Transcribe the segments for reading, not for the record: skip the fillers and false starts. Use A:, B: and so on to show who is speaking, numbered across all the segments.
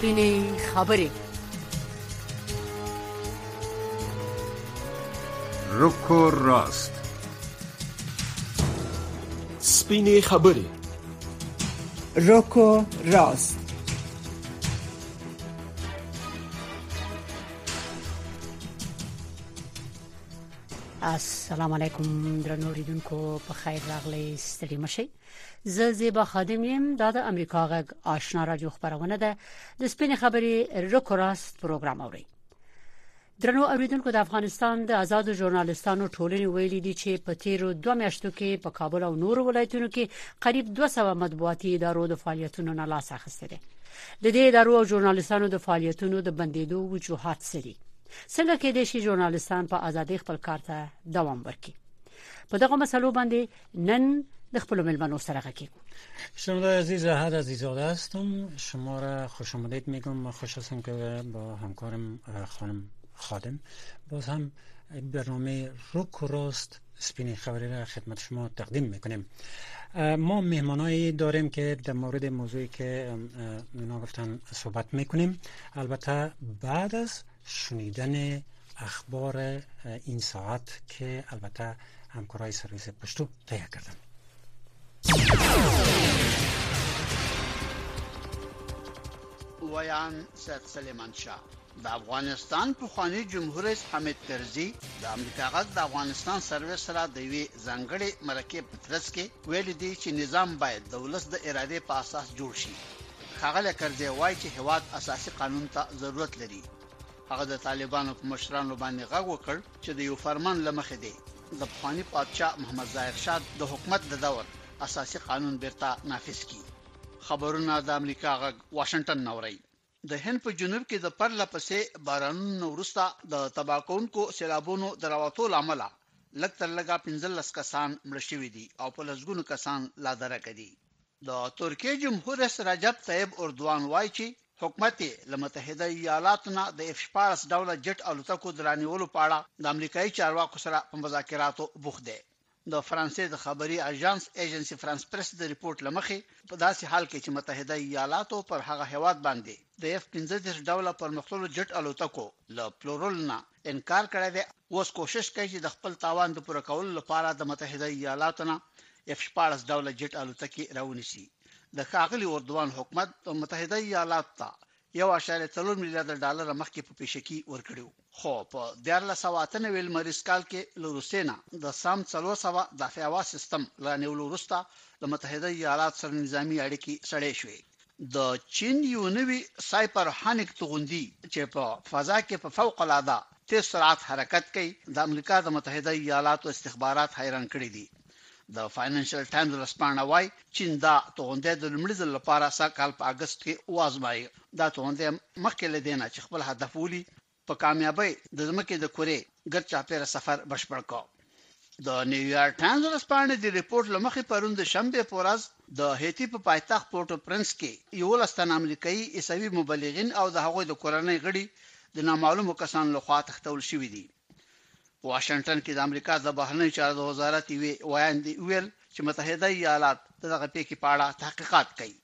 A: سپینې خبرې.
B: روکو راست.
C: سپینې خبرې.
D: روکو راست.
A: السلام علیکم درنو اوریدونکو، په خیر راغلی، ستړي مشئ. زه زیبا خادم یم. دا د امریکا غږ آشنا رادیو خبرونه ده. د سپینې خبرې روکو راست پروګرام اوري. درنو اوریدونکو، د افغانستان د آزاد ژورنالستانو ټولنې ویلي دي چې په تیرو 2 میاشتو کې په کابل او نورو ولایتونو کې قریب 200 مطبوعاتي ادارو د فعالیتونو نه لاس اخیستی دی. د دې ادارو او ژورنالستانو د فعالیتونو د بندیدو وجوهات سړي څنګه کېدای شي ژورنالستان په ازادۍ خپل کار ته دوام ورکړي. په دغه مسلو باندې نن د خپل ملمنو سره غږیږو.
E: شنونده عزیز، هر عزیزاده هستم. شما را خوش آمدید میگم. خوش هستم که با همکارم خانم خادم باز هم برنامه روکو راست سپینې خبری را خدمت شما تقدیم میکنیم. ما مهمانایی داریم که در مورد موضوعی که اونا گفتن صحبت میکنیم، البته بعد از شنیدن اخبار این ساعت که البته همکارای سرویس پشتو تهیه کردن.
F: ویان سید سلیمان شاه د افغانستان پخوانی جمهور رئیس حامد کرزي د امریکا غږ د افغانستان سرویس سره د وی ځنګړې مرکه پترس کې ویل دي چې نظام باید د ولس د اراده په اساس جوړ شي. ښاغلی کرزي وایي چې هواد اساسي قانون ته ضرورت لري. هغه د طالبانو په مشرانو باندې غږ وکړ چې د یو فرمان لمخې دی د پخوانی پادشاه محمد ظاهر شاه د حکومت د دور اساسي قانون بیرته نافذ کړي. خبرونه د امریکا غږ واشنگټن نوري. د هند په جنوب کې د پرله پسې بارانونو وروسته د تباکونکو سیلابونو دراوتو لامل لږ تر لږه 15 کسان مړ شوي دي او په لسګونو کسان لا درک دي. د ترکیه جمهور رئیس رجب طیب اردوغان وایي چې حکومت له متحده ایالاتو نه د F-14 ډوله جټ الوتکو درانیولو په اړه د امریکایي چارواکو سره په مذاکراتو بوخت دی. د فرانسې د خبري اژانس ایجنسی فرانس پریس د ریپورت لمخې په داسې حال کې چې متحده ایالاتو پر هغه هیواد باندې د F-15 ډوله پرمختللو جټ الوتکو له پلورل نه انکار کړی دی، اوس کوشش کوي چې د خپل تاوان د پوره کولو لپاره د متحده ایالاتو نه F-14 ډوله جټ الوتکې راونیسي. د ښاغلي اردوغان حکومت د متحده ایالاتو ته $1.4 میلیارډ مخکې په پیشکي ورکړیو، خو په 1998 لمریز کال کې له روسینا د سام 400 دفاعي سیستم لانیولو وروسته د متحده ایالاتو سره نظامی اړیکې سړې شوې. د چین یو نوی سایپرهانیک توغندي چې په فضا کې په فوق العاده تیز سرعت حرکت کوي د امریکا د متحده ایالاتو استخبارات حیران کړي دي. د فاینانشل ټایمز رسپانه وای چین دا توغندي د لومړي ځل لپاره سکهال په اگست کې وازمایي. دا توغندي مخکې لدینه چې خپل هدف ولي په کامیابی د ځمکې د کورې ګرد چاپیره سفر بشپړ کړ. د نیویارک ټایمز رسپانه د ریپورت لمخې پروند شنبه په ورځ د هیتی په پایتخت پورټو پرنس کې یو لستان امریکایي عیسوي مبلغین او د هغوی د کورنۍ غړي د نامعلومو کسانو لخوا تښتول شوي دي. په واشنگټن کې د امریکا د بهرنیو چارو وزارت ویل چې متحده ایالات دغه پیښې په اړه تحقیقات کوي.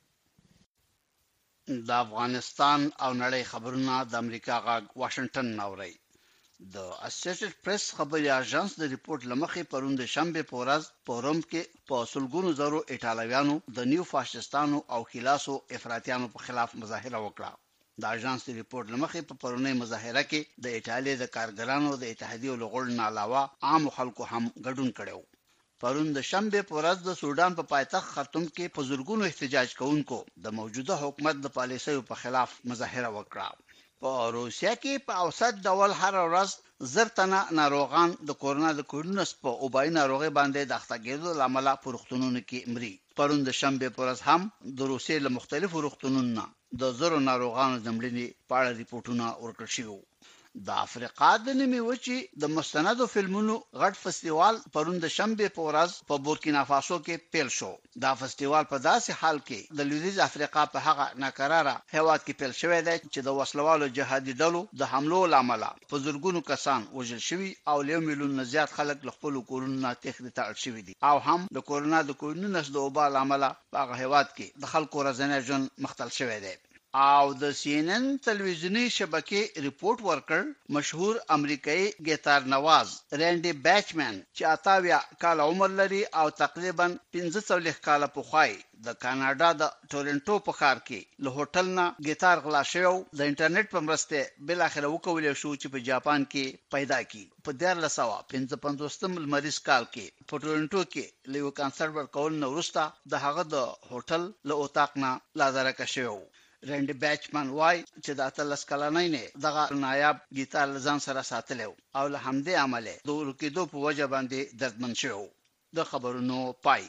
F: د افغانستان او نړۍ خبرونه د امریکا غږ واشنگټن نوري. د اسوسییټډ پریس خبري اژانس د ریپورت لمخې پروند شنبه په ورځ په روم کې په سلګونو زرو ایټالویانو د نیو فاشستانو او خلاصو افراطیانو په خلاف مظاهره وکړه. د اژانس د ریپورت لمخې په پرونی مظاهره کې د ایټالیا د کارګرانو د اتحادیې لغړ نه علاوه عام خلکو هم ګډون کړو. پرون د شنبه په ورځ د سودان په پایتخت خرطوم کې په زورګونو احتجاج کوونکو د موجوده حکومت د پالیسیو په خلاف مظاهره وکړه. په روسیا کې په اوسط ډول هر ورځ زرتنه ناروغان د کورونا د کورونس په اوبای ناروغي باندې د اختګېدو لامل په روغتونونو کې مري. پرون د شنبه په ورځ هم د روسیې له مختلفو روغتونونو د زرو ناروغانو د مړینې په اړه ریپورتونه ورکړل شوي. د افریقا د نیمې وچې د مستندو فلمونو غټ فستیوال پرون د شنبه په ورځ په بورکینا فاسو کې پیل شو. دا فستیوال په داسې حال کې د لویدیځ افریقا په هغه ناکراره هیواد کې پیل شوی دی چې د وسلوالو جهادي ډلو د حملو لامل په زورګونو کسان وژل شوي او له میلیون زیات خلک له خپل کورونو نه تښتېدل ته اړ شوي دي او هم د کورونا د کورونس د وبا لامل په هغه هیواد کې د خلکو ورځنی ژوند مختل شوی دی. او د CNN تلویزیونی شبکې ریپورت ورکړ مشهور امریکایي ګیتار نواز رینډي بیچمن چې 88 کال عمر لري او تقریبا 45 کال پخوای د کاناډا د ټورنټو په ښار کې له هوټل نه ګیتار غلا شو د انټرنیټ په مرسته بل اخر وکول شو چې په جاپان کې پیدا کی په 1955 لمریز کال کې په ټورنټو کې له کانسرت ورکول نو وروسته د هغه د هوټل له اوتاق نه لازرک شو رینډي بیچمن وای چې د اتلس کلنۍ نه دغه نایاب ګیتار ځان سره ساتلو او له همدې عمله د ورکیدو په وجه باندې دردمن شو د خبرونو پای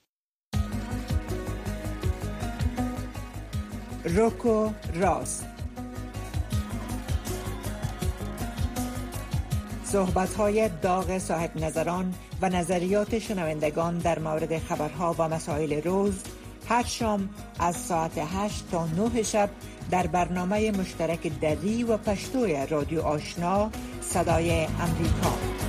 D: روکو راست صحبت‌های داغ صاحب نظران و نظریات شنوندگان در مورد خبرها و مسائل روز هر شام از ساعت 8 تا 9 شب در برنامه مشترک دری و پشتوی رادیو آشنا صدای امریکا.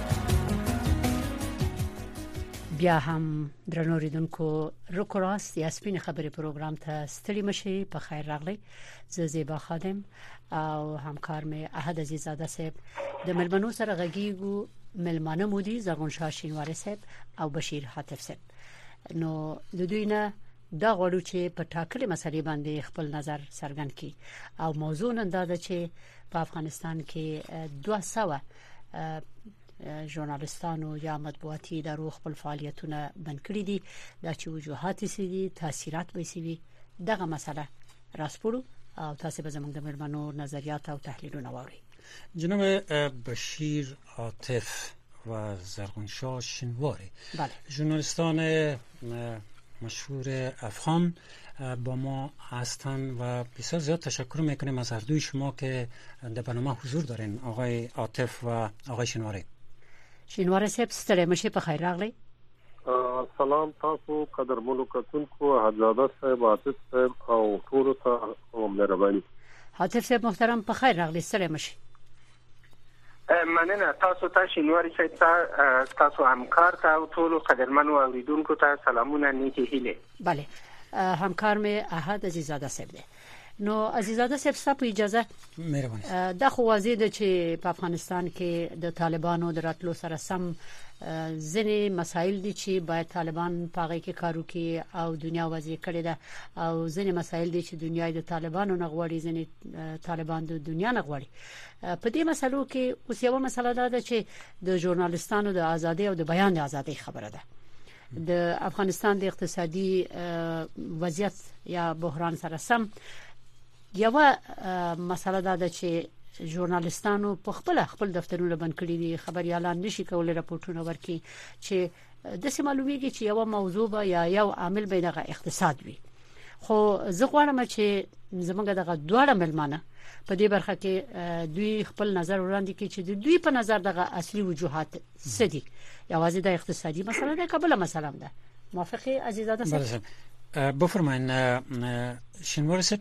A: بیا هم درنو ریدونکو روکو راست یا سپین خبری پروگرام ته ستړي مشي په خیر راغلی زه زیبا خادم او همکار مې احد عزیزاده صاحب د ملمنو سره غږیږو ملمانه مودي زرغون شاه شینواری صاحب او بشیر حاتف صاحب نو د دوی نه دا غواړو چې په ټاکلې مسلې باندې خپل نظر څرګند کړي او موضوع نن دا ده چې په افغانستان کې 200 ژورنالستانو یا مطبوعاتي ادارو خپل فعالیتونه بند کړي دي دا چې وجوهات یې دي تاثیرات به وي دغه مسله راسپړو او تاسو به زموږ د مېرمنو نظریات او تحلیلونه واورئ.
E: جناب بشیر عاطف و زرغون شاه شینواری
A: بله
E: ژورنالیستان مشهور افغان با ما هستند و بسیار زیاد تشکر میکنیم از هر دوی شما که در برنامه حضور دارین آقای عاطف و آقای شینواری.
A: شینواری صاحب ستړي مشه په خیر راغلی.
G: سلام تاسو قدرمنو کتونکو حجاده صاحب عاطف صاحب او ټول ته مهرباني.
A: عاطف صاحب محترم په خیر راغلی ستړي مشه.
H: مننه تاسو ته شینواری صاحب تاسو همکار ته او ټول قدرمنو اوریدونکو ته سلامونه نیکی هیله.
A: بله همکار مې احد عزیزاده صاحب دی. نو عزیزاده صاحب تاسو اجازه
E: مهرباني.
A: دا خو واضح ده چې په افغانستان کې د طالبانو د راتلو سره سم ځینې مسایل دي چې باید طالبان پاغې کې کارو کوي او دنیا وضعیت کړي ده او ځینې مسایل دي چې دنیا د طالبانو نه غواړي ځینې طالبان د دنیا نه غواړي. په دې مسلو کې اوس یو مسله ده چې د ژورنالستانو د ازادۍ او د بیان د ازادۍ خبره ده. د افغانستان د اقتصادي وضعیت یا بحران سره سم یو مسله ده چې ژورنالستانو په خپل دفترونه بند کړي دي خبريالان نشي کولای راپورټونه ورکړي چې د څه معلومیږي چې یو موضوع به یا یو عامل به دغه اقتصاد وي. خو زه غواړم چې زمونږ دغه دواړه ملمانه په دې برخه کې دوی خپل نظر وړاندې کړي چې دوی په نظر دغه اصلي وجوهات څه دي. یوازې د اقتصادي مسله ده قبل مسله ده. موافقه عزیزاده صاحب؟
E: بفرمایئ شینواری صاحب.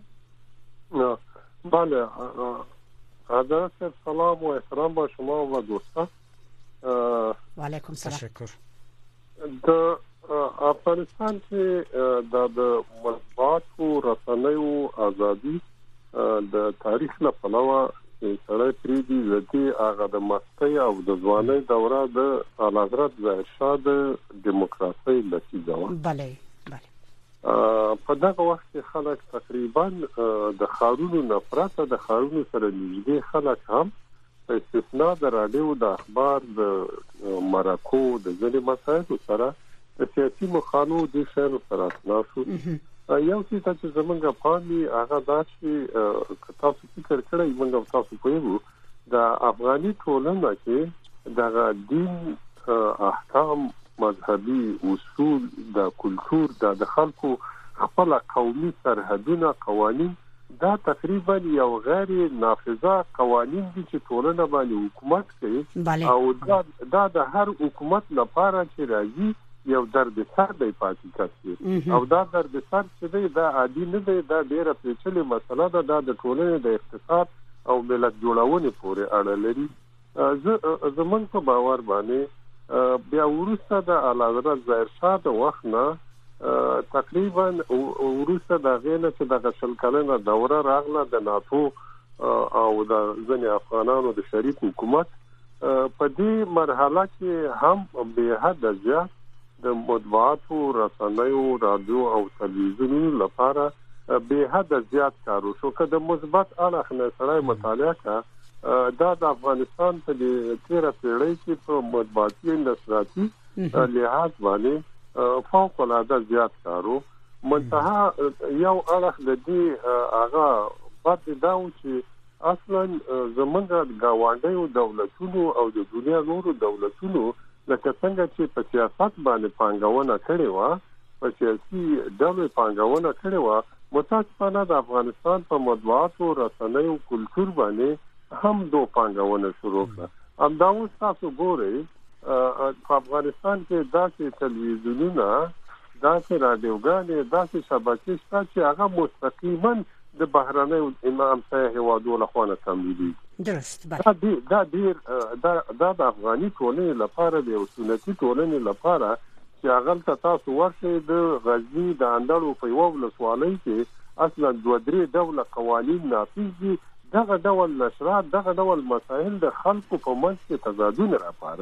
G: بله حضرت سلام و احترام با شما و دوستان.
A: و علیکم سلام.
E: تشکر.
G: د افغانستان کې د مطبوعات او رسنیو ازادي د تاریخ نه پلوه سره پریدي زدي هغه د مستی او د ځوانۍ دوره د اعلیحضرت ظاهر شاه د دیموکراسي نتیجه و.
A: بله
G: په دغه وخت کې خلک تقریبا د خارونو نفرت د خارونو سره نږدې خلک هم په استثناء د رادیو د اخبار د مرکو د ځینې مسایلو سره د سیاسي مخالفو د شهر سره تاسو یو څه چې زمونږ پاندي هغه دا چې تاسو فکر کړئ موږ تاسو په یو د افغاني ټولنه کې د دین احکام مذهبي اصول د کلچر د خلکو خپل قومي سرحدونه قوانين دا تقریبا یو غیر نافذه قوانين دي چې ټولنه باندې حکومت کوي او دا د هر حکومت لپاره چې راځي یو درد سر دی پاتې کیږي او دا درد سر چې دی دا عادي نه دی دا ډیره پیچلې مسله ده د ټولنې د اقتصاد او ملت جوړونې پورې اړه لري. زمونږ په باور باندې بیا ورسته د اعلیحضرت ظاهر شاه د وخت نه تقریبا ورسته د غینه چې د شل کلنه دوره راغله د ناتو او د ځنې افغانانو د شریک حکومت په دې مرحله کې هم به حد زیات د مطبوعاتو رسنیو رادیو او تلویزیون لپاره به حد زیات کار وشو که د مثبت اړخ نه سره مطالعه کا دا د افغانستان په دې تیر پیړۍ کې په مطبوعاتي نشراتي لحاظ باندې فوق العاده زیات کارو منتها یو اړخ د دې هغه بعد دا چې اصلا زمونږ د گاونډیو دولتونو او د دنیا نورو دولتونو لکه څنګه چې په سیاست باندې پانګونه کړې و په سیاسي ډول پانګونه کړې و متاسفانه د افغانستان په مطبوعاتو رسنیو کلچر باندې هم دو پانګونه شروع کړه هم دا اوس تاسو ګورئ په افغانستان کې داسې تلویزیونونه داسې رادیوګانې داسې شبکې شته چې هغه مستقیما د بهرنیو امام صاحب هوادو له خوا تمویلي
A: درست
G: دا ډیر دا د افغاني ټولنې لپاره د سنتي ټولنې لپاره چې هغه تاسو ورشي د غزنی د اندړو په یو ولسوالۍ کې اصلا 2-3 ډول قوانين نافذ دي دغه ډول نشرات دغه ډول مسائل د خلکو په منځ کې تضادونه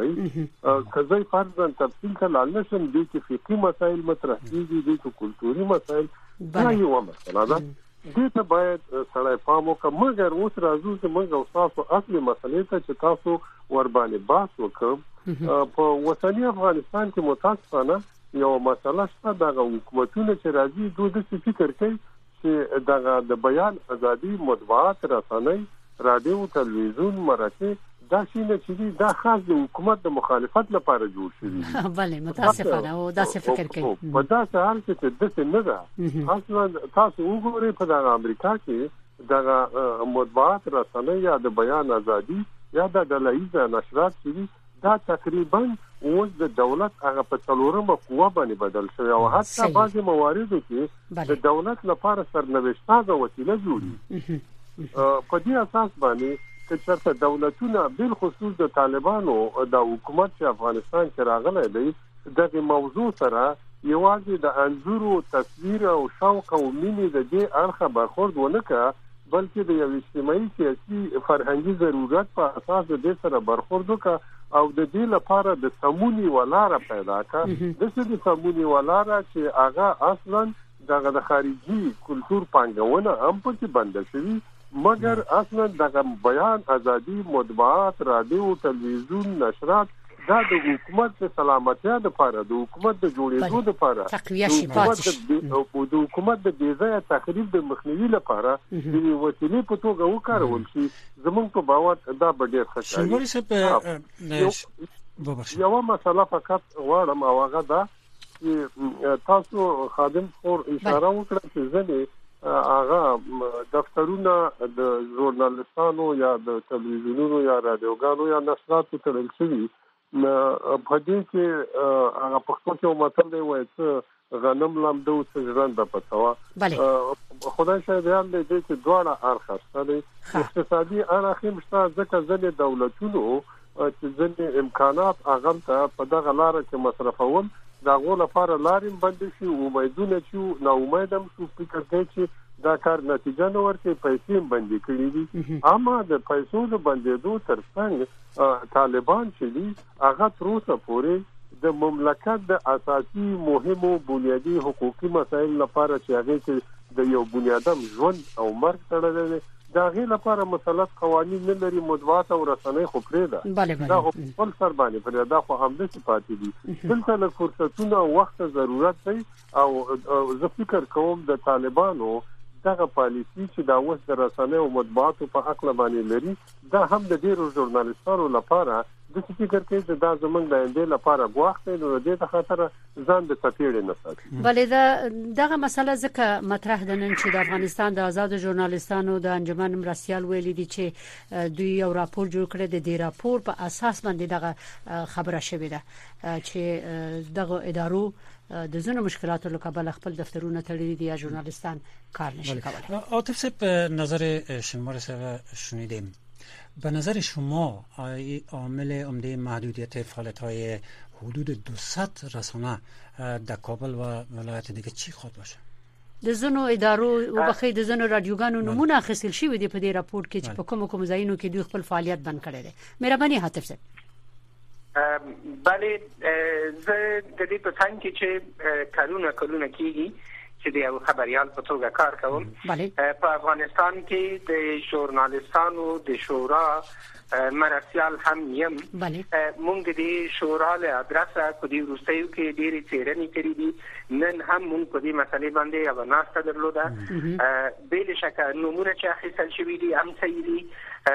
G: راپاري کله فرضاً تفصیل ته لاړ نشم دي چې فقهي مسائل مطرح کیږي دي چې کلتوري مسائل دا یو مسله ده دې ته باید سړی پام وکړي مګر اوس راځو چې موږ او تاسو اصلي مسلې ته چې تاسو ور باندې بحث وکړو په وطني افغانستان کې متاسفانه یو مسله شته د حکومتونو چې راځي دوی د فکر کوي چې د بیان ازادي مطبوعات رسنۍ رادیو تلویزیون مرکه دا شینه چې دا خاص د حکومت د مخالفت لپاره جوړ شوی
A: بله متاسفانه او دا څه فکر کوي
G: په داسې حال کې چې د څه نه ده اصلا تاسو وګورئ په د امریکا کې د مطبوعات رسنۍ یا د بیان ازادي یا د ډلهییزه نشرات چې دا تقریبا اوس د دولت هغه په څلورمه قوه باندې بدل شوی او حتی بعضی مواردو کې د دولت لپاره سرنوشتاغه وسیله جوړي په دې اساس باندې چې چېرته دولتونه بل خصوص د طالبانو د حکومت چې افغانستان کې راغلی دی دغه موضوع سره یوازې د انځورو تصویر او شوق او مینې د دې اړخه برخورد ونه کړ بلکې د یو اجتماعي سیاسي فرهنګي ضرورت په اساس د دې سره برخورد وکړ او د دې لپاره د سمونی ولاره پیدا کړه د څه د سمونی ولاره چې هغه اصلا د خارجي کلچر پانګونه هم پکې بند شوی مګر اصلا د بیان ازادي مطبوعات رادیو تلویزیون نشرات دا د حکومت د سلامتیا لپاره د حکومت د جوړېدو لپاره
A: تقویه شي پاتې
G: د حکومت د بېځایه تخریب د مخنیوي لپاره د وسیلې په توګه وکارول شي زموږ په باور دا به ډېر ښه
E: شمولي صاحب
G: یو مسله فقط غواړم او هغه دا چې تاسو خادم خور اشاره وکړه چې ځنې هغه دفترونه د ژورنالستانو یا د تلویزیونونو یا رادیوګانو یا نشراتو تړل شوي په دې کې هغه پښتو کې متل دی وایي چې غنم لامدو سجران د پتاوه خدای شاید یاد دې چې دواړه اړخ شته اقتصادي اړخ هم شته ځکه ځنې دولتونو چې ځنې امکانات هغه ته په دغه لار کې مصرفول دا غو لپاره لارې بند شي امیدونه چې نا امیدم شو فکر کوي چې دا کار نتیجه نه ورکړي پیسې باندې کړې دي اما د پیسو د بندېدو ترڅنګ طالبان چې دي هغه تر اوسه پورې د مملکت د اساسي مهمو بنیادی حقوقي مسایل لپاره چې هغه کې د یو بنیادم ژوند او مرګ تړلې ده دا غي لپاره مسلط قوانين نه لري مطبوعات او رسنۍ خو پرې ده دا خپل سر باندې پرې دا خو هم د صفاتي دي دلته له فرصتونو او وخت ضرورت دی او زه فکر کوم د طالبانو دغه پالیسی چې دا اوس د رسنۍ او مطبوعاتو په حق باندې لري دا هم د ډیرو ژورنالستانو لپاره د فکر کوي چې دا زمونږ د اندې لپاره غواخت دی نو د دې خاطر ځان د تپیړې نه ساتي
A: بلې دغه مسله ځکه مطرح ده نن چې د افغانستان د آزاد ژورنالستانو د انجمن مرستيال ویل دي چې دوی یو راپور جوړ کړی د دې راپور په اساس باندې دغه خبره شوې ده چې دغه ادارو د زنه مشکلاتو له کبل خپل دفترونه تړلي دي یا ژورنالستان کار نشي کولای.
E: عاطف صاحب نظر شما رو شنیدیم به نظر شما عامل عمده محدودیت فعالیت‌های حدود 200 رسانه در کابل و ولایت دیگه چی خود باشه؟
A: د زنو ادارو او بخې د زنو رادیوګانو نمونه اخیستل شوی دی په دې راپور کې چې په کوم ځایونو کې دوی خپل فعالیت بند کړی دی. مهرباني حاتف صاحب.
H: بله زه د دې په څنګ کې چې کلونه کېږي چې د یو خبريال په توګه کار کوم په افغانستان کې د ژورنالستانو د شورا مرسیال هم یم. مونږ د شورا له ادرسه په دې وروستیو کې ډېرې څېړنې کړې دي. نن هم مونږ په دې مسلې باندې یوه ناسته درلوده. بې شکه نومونه چې اخیستل شوي دي هم صحیح دي.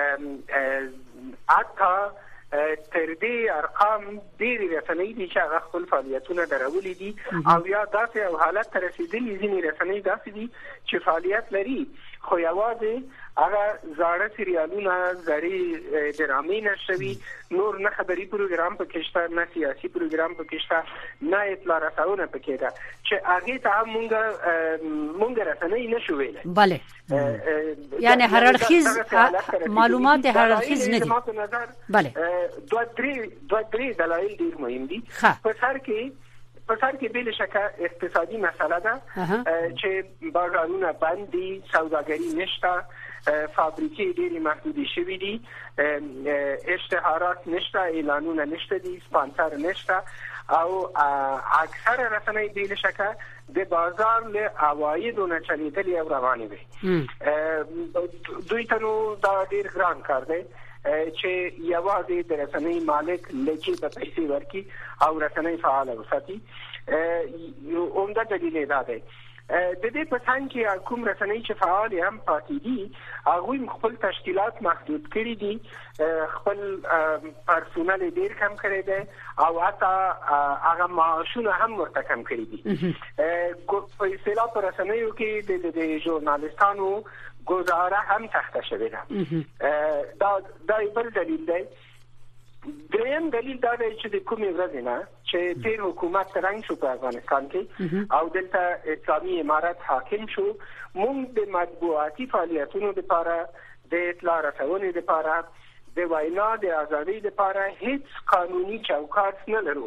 H: حتی تر دې ارقام ډېرې رسنۍ دي چې هغه خپل فعالیتونه درولي دي او یا داسې یو حالت ته رسېدلي ځینې رسنۍ داسې دي چې فعالیت لري خو یوازې هغه زاړه سریالونه زړې ډرامې نشوي، نور نه خبري پروګرام پکې شته، نه سیاسي پروګرام پکې شته، نه اطلاع رسونه پکې ده چې هغې ته هم مونږ رسنۍ نشو ویلی.
A: بله یعنی هررخیز معلومات هررخیز نه دي. بله
H: دوه درې دلایل ډېر مهم دي. په سر کې بل شکه اقتصادي مسله ده چې بازارونه بند دي، سوداګري نشته، فابریکې ډېرې محدودې شوي دي، اشتهارات نشته، اعلانونه نشته دي، سپانسر نشته او اکثر رسنۍ بل شکه د بازار له عوایدو نه چلیدلې او روانې وي. دوی ته نو دا ډېر ګران کار دی چې یوازې د رسنۍ مالک لږې په پیسې ورکړي او رسنۍ فعاله وساتي. عمده دلیل یې دا دی. د دې په څنګ کې کوم رسنۍ چې فعال هم پاتې دي هغوی خپل تشکیلات محدود کړي دي، خپل پرسونل ډېر کم کړی دی او حتی هغه معاشونه هم ورته کم کړي دي. په اصطلاح په رسنیو کې د ژورنالستانو گزاره هم سخته شوې ده. دا بل دلیل دی. دریم دلیل دا دی چې د کومې ورځې نه چې تیر حکومت رنګ شو په افغانستان کې او دلته اسلامي امارت حاکم شو، موږ د مطبوعاتي فعالیتونو لپاره، د اطلاع رسونې لپاره، د وینا د ازادۍ لپاره هیڅ قانوني چوکاټ نه لرو.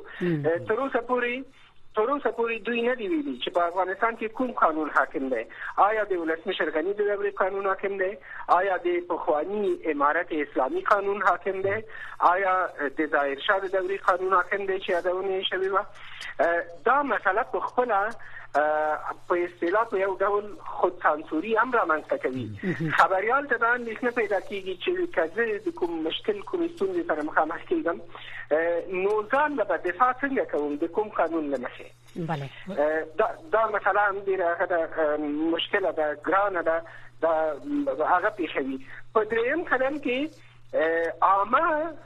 H: تر اوسه پورې دوی نه دی ویلي چې په افغانستان کې کوم قانون حاکم دی. آیا د ولسمشر غني د دورې قانون حاکم دی؟ آیا د پخواني امارت اسلامي قانون حاکم دی؟ آیا د ظاهر شاه د دورې قانون حاکم دی چې یادونه یې شوې وه؟ دا مسله په خپله په اصطلاح په یو ډول خود سانسوري هم رامنځته کوي. خبریال ته دا اندېښنه پیدا کېږي چې که زه د کوم مشکل کومې ستونزې سره مخامخ کېږم نو ځان به دفاع څنګه کوم د کوم قانون له مخې؟ دا مسله هم ډېره مشکله ده، ګرانه ده، هغه پېښوي. په درېیم قدم کې عامه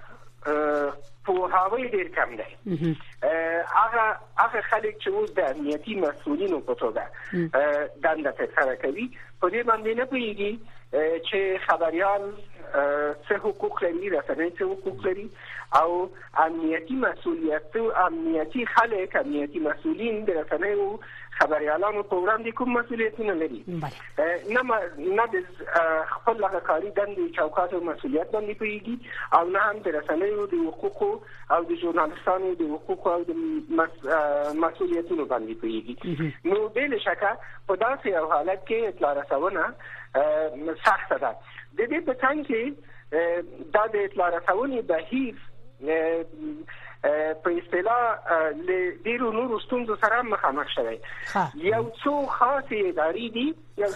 H: پوهاوی ډېر کم دی. هغه خلک چې اوس د امنیتي مسؤلینو په توګه دنده ترسره کوي په دې باندې نه پوهېږي چې خبریال څه حقوق لري، رسنۍ څه حقوق لري او امنیتي خلک، امنیتي مسؤلین د رسنیو خبریالانو په وړاندې کوم مسؤلیتونه لري. نه د خپل هغه کاري دندې چوکاټ او مسؤلیت باندې پوهېږي او نه هم د رسنیو د حقوقو او د ژورنالستانو د حقوقو او د مسؤلیتونو باندې پوهېږي. نو بې له شکه په داسې یو حالت کې اطلاع رسونه سخته ده. د دې په څنګ کې دا د اطلاع رسونې بهیر په اصطلاح له ډېرو نورو ستونزو سره مخامخ شوی. یو څو خاصې ادارې دي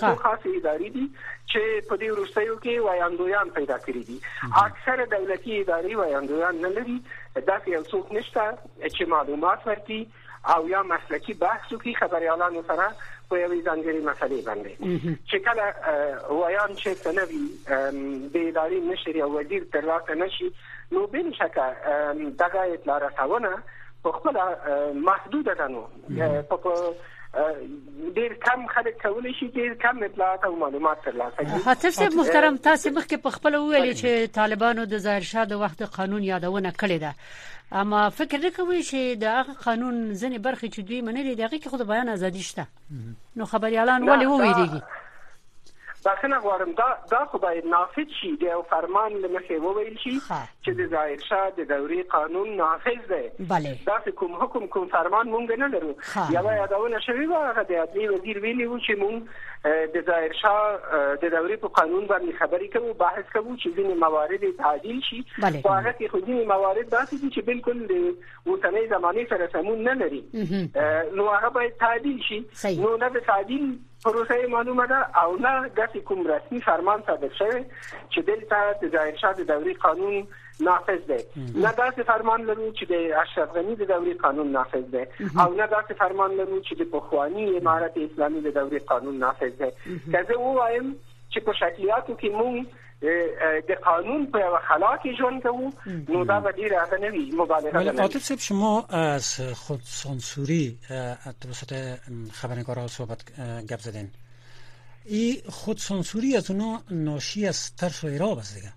H: چې په دې وروستیو کې ویاندویان پیدا کړي دي. اکثره دولتي ادارې ویاندویان نه لري. داسې یو څوک نشته چې معلومات ورکړي او یا مسلکي بحث وکړي خبریالانو سره په یوې ځانګړې مسلې باندې. چې کله ویان چېرته نه وي، د ادارې مشر یا وزیر ترلاسه نه شي، نو بې شکه دغه اطلاع رسونه په خپله محدوده ده. نو ډېر کم خلک کولی شي ډېر کم اطلاعات او معلومات ترلاسه کړي.
A: حاتف صاحب محترم، تاسې مخکې په خپله وویلې چې طالبانو د ظاهر شاه د وخت قانون یادونه کړې ده، اما فکر نه کوئ چې د هغه قانون ځینې برخې چې دوی منلې د هغې کې خو د بیان ازادي شته، نو خبریالان ولې وویریږي؟
H: بخښنه غواړم دا خو باید نافذ شي د یو فرمان له مخې وویل شي چې د ظاهر شاه د دورې قانون نافذ دی. داسې کوم فرمان مونږ نه لرو. یوه یادونه شوې وه هغه د عدلیې وزیر ویلي و چې مونږ د ظاهر شاه د دورې په قانون باندې خبرې کوو، بحث کوو چې ځینې موارد تعدیل شي. خو هغه کې خو ځینې موارد داسې دي چې بالکل د اوسنۍ زمانې سره سمون نه لري، نو هغه باید تعدیل شي. نو نه د تعدیل پروسه معلومه ده او نه داسې کوم رسمي فرمان صادر شوی چې دلته د ظاهر شاه د دورې قانون نافذ دی. نه داسې فرمان لرو چې د اشرف غني د دورې قانون نافذ دی او نه داسې فرمان لرو چې د پخواني امارت اسلامي د دورې قانون نافذ دی. که زه ووایم چې په شکلیاتو کې مونږ د قانون په یو خلا کې ژوند کوو، نو دا به ډېره هغه نه وي، مبالغه نه وي.
E: عاطف صاحب، شما از خودسانسوری توسط خبرنگارها صحبت گپ زدین. این خودسانسوری از اونا ناشی از ترس و اعراب است دیگه.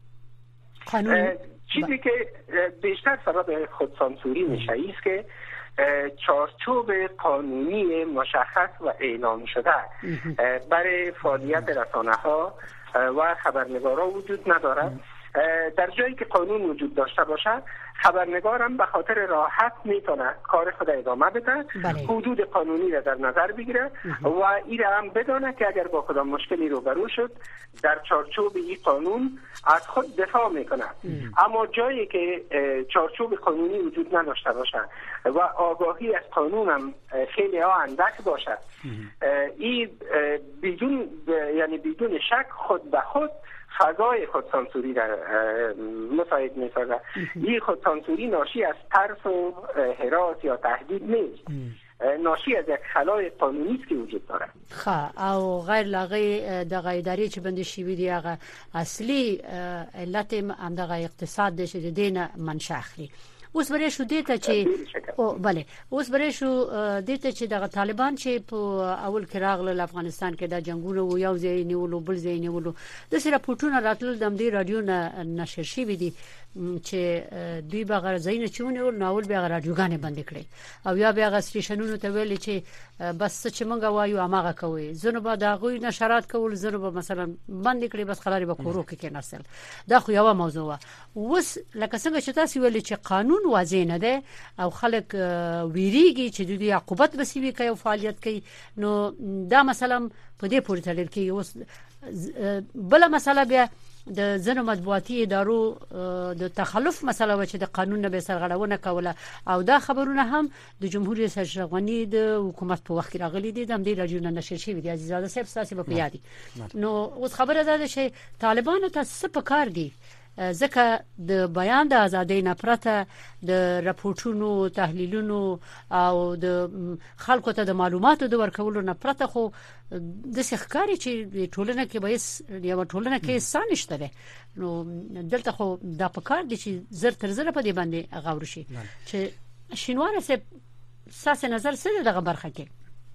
H: چیزی که بیشتر سبب خودسانسوری میشه است که چارچوب قانونی مشخص و اعلام شده برای فعالیت رسانه‌ها و خبرنگارا وجود ندارد. در جایی که قانون وجود داشته باشه، خبرنگارم به خاطر راحت میتونه کار خود ادامه بده، حدود قانونی را در نظر بگیره و این را هم بدانه که اگر با خودم مشکلی روبرو شد در چارچوب این قانون از خود دفاع میکنه. اما جایی که چارچوب قانونی وجود نداشته باشه و آگاهی از قانون هم خیلی اندک باشه، این بدون شک خود به خود فضای خودسانسوری در مساعد می‌سازد. این خودسانسوری ناشی از ترس و هراس یا تهدید نیست، ناشی از یک خلای قانونی است که وجود دارد.
A: او غیر لاغی د غیداری چې بند شي وی دی هغه اصلي علت هم د اقتصاد د شه دینه منشأ اخلي. اوس برې شو دیته چې اوس برې شو دیته چې د طالبان چې په اول کې راغله افغانستان کې د جنگونو و یو ځای نیولو بل ځای نیولو د سره پټونه راتل د دې رادیو نشر شي وی دي چې دوی بغیر زین چونه او ناول بیا رادیوګانې بند کړي او یا بیا سټیشنونو ته ویل چې بس چې مونږ وایو اماغه کوي زنه به دا غوي نشرات کول زنه به مثلا بند کړي بس خلاري به کورو کې نسل. دا خو یو موضوع وس لکه څنګه چې تاسو ویل چې قانون واضح نه ده او خلک ویریږي چې دوی عقوبت بسوي کوي او فعالیت کوي، نو دا مثلا په دې پورې تړل کې اوس بل مسله بیا د زنو مطبوعاتي ادارو د تخلف مسله و چې د قانون نه به سرغړونه کوله او دا خبرونه هم د جمهوریت اشرف غني د حکومت په وخت کې راغلي دي د دې رادیو نشر شوی دی. عزیزاده صاحب تاسو په یادي نو اوس خبره ده چې طالبانو ته څه پکار دي ځکه د بیان د ازادۍ نه پرته د راپورټونو تحلیلونو او د خلکو ته د معلوماتو د ورکولو نه پرته خو د ښکاری چې ټولنه کې به یو ټولنه کې سانشته ده. نو دلته خو دا پکار دي چې زر تر زر په دې باندې غوړ شي چې شینواره سه ساس نظر سره دغه برخه کې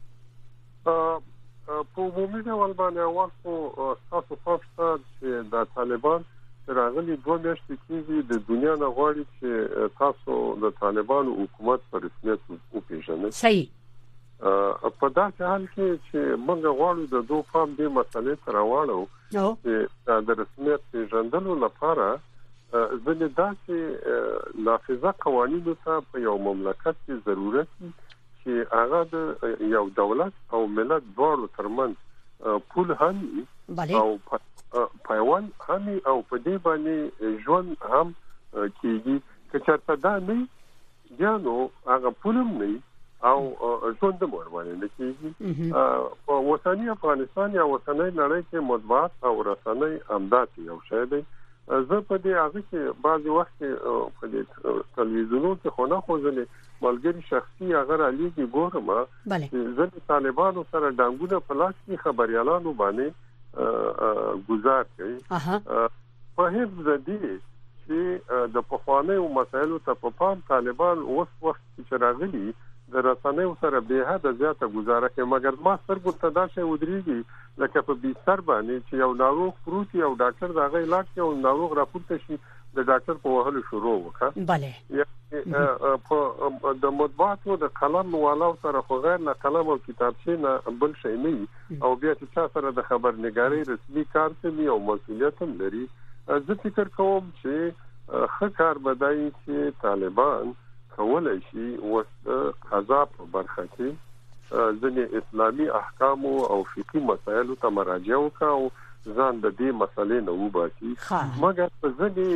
G: په عمومي ډول باندې واسو تاسو پوښتنه چې د طالبان راغلي 2 میاشتې کېږي د دنیا نه غواړي چې تاسو د طالبانو حکومت په رسمیت وپیژنئ.
A: صحیح.
G: په داسې حال کې چې موږ غواړو د دوه فهم دې مسلې تر راوړو چې د رسمیت پیژندلو لپاره ځینې داسې نافذه قوانینو ته په یو مملکت کې ضرورت دي چې هغه د یو دولت او ملت دواړو ترمنځ پول هم او پیوان هم او په دې باندې ژوند هم کېږي. که چېرته دا نه یا نو هغه پولم نه او ژوند مور باندې نه کېږي. په وطني افغانستان یا وطني نړۍ کې مطبوعات او رسنۍ امداد یو شی دی. زه په دې هغه کې بعضی وخت په دې تلویزیونونو کې خو نه خوځلې ملګری شخصي هغه علیږي ګورم چې زه طالبانو سره ډنګونه په لاس کې خبريالانو باندې گزار کوي په هیڅ ځدی چې د پخوانیو مسایلو ته په پام طالبان اوس وخت چې راغلي د رسنیو سره به حد زیاته گزاره کوي، مګر ما سترګو ته دا شی ودرېږي لکه په بستر باندې چې یو ناروغ پروت او ډاکټر دا غي علاج کوي او ناروغ راپورته شي د ډاکټر په وهلو شروع وکړه.
A: بله
G: په د مطبوعاتو د قلم والاو سره خو غیر نه قلم او کتابچې نه بل شي نه او بیا چې چا سره د خبرنګاري رسمي کار کوي او مسؤلیت هم لري. زه فکر کوم چې ښه کار بدای چې طالبان کولای شي وسه قضا په برخه کې ځنې اسلامي احکام او فقهي مسایلو ته مراجعه وکړي ځان د دې مسلې نه وباسي. مګر په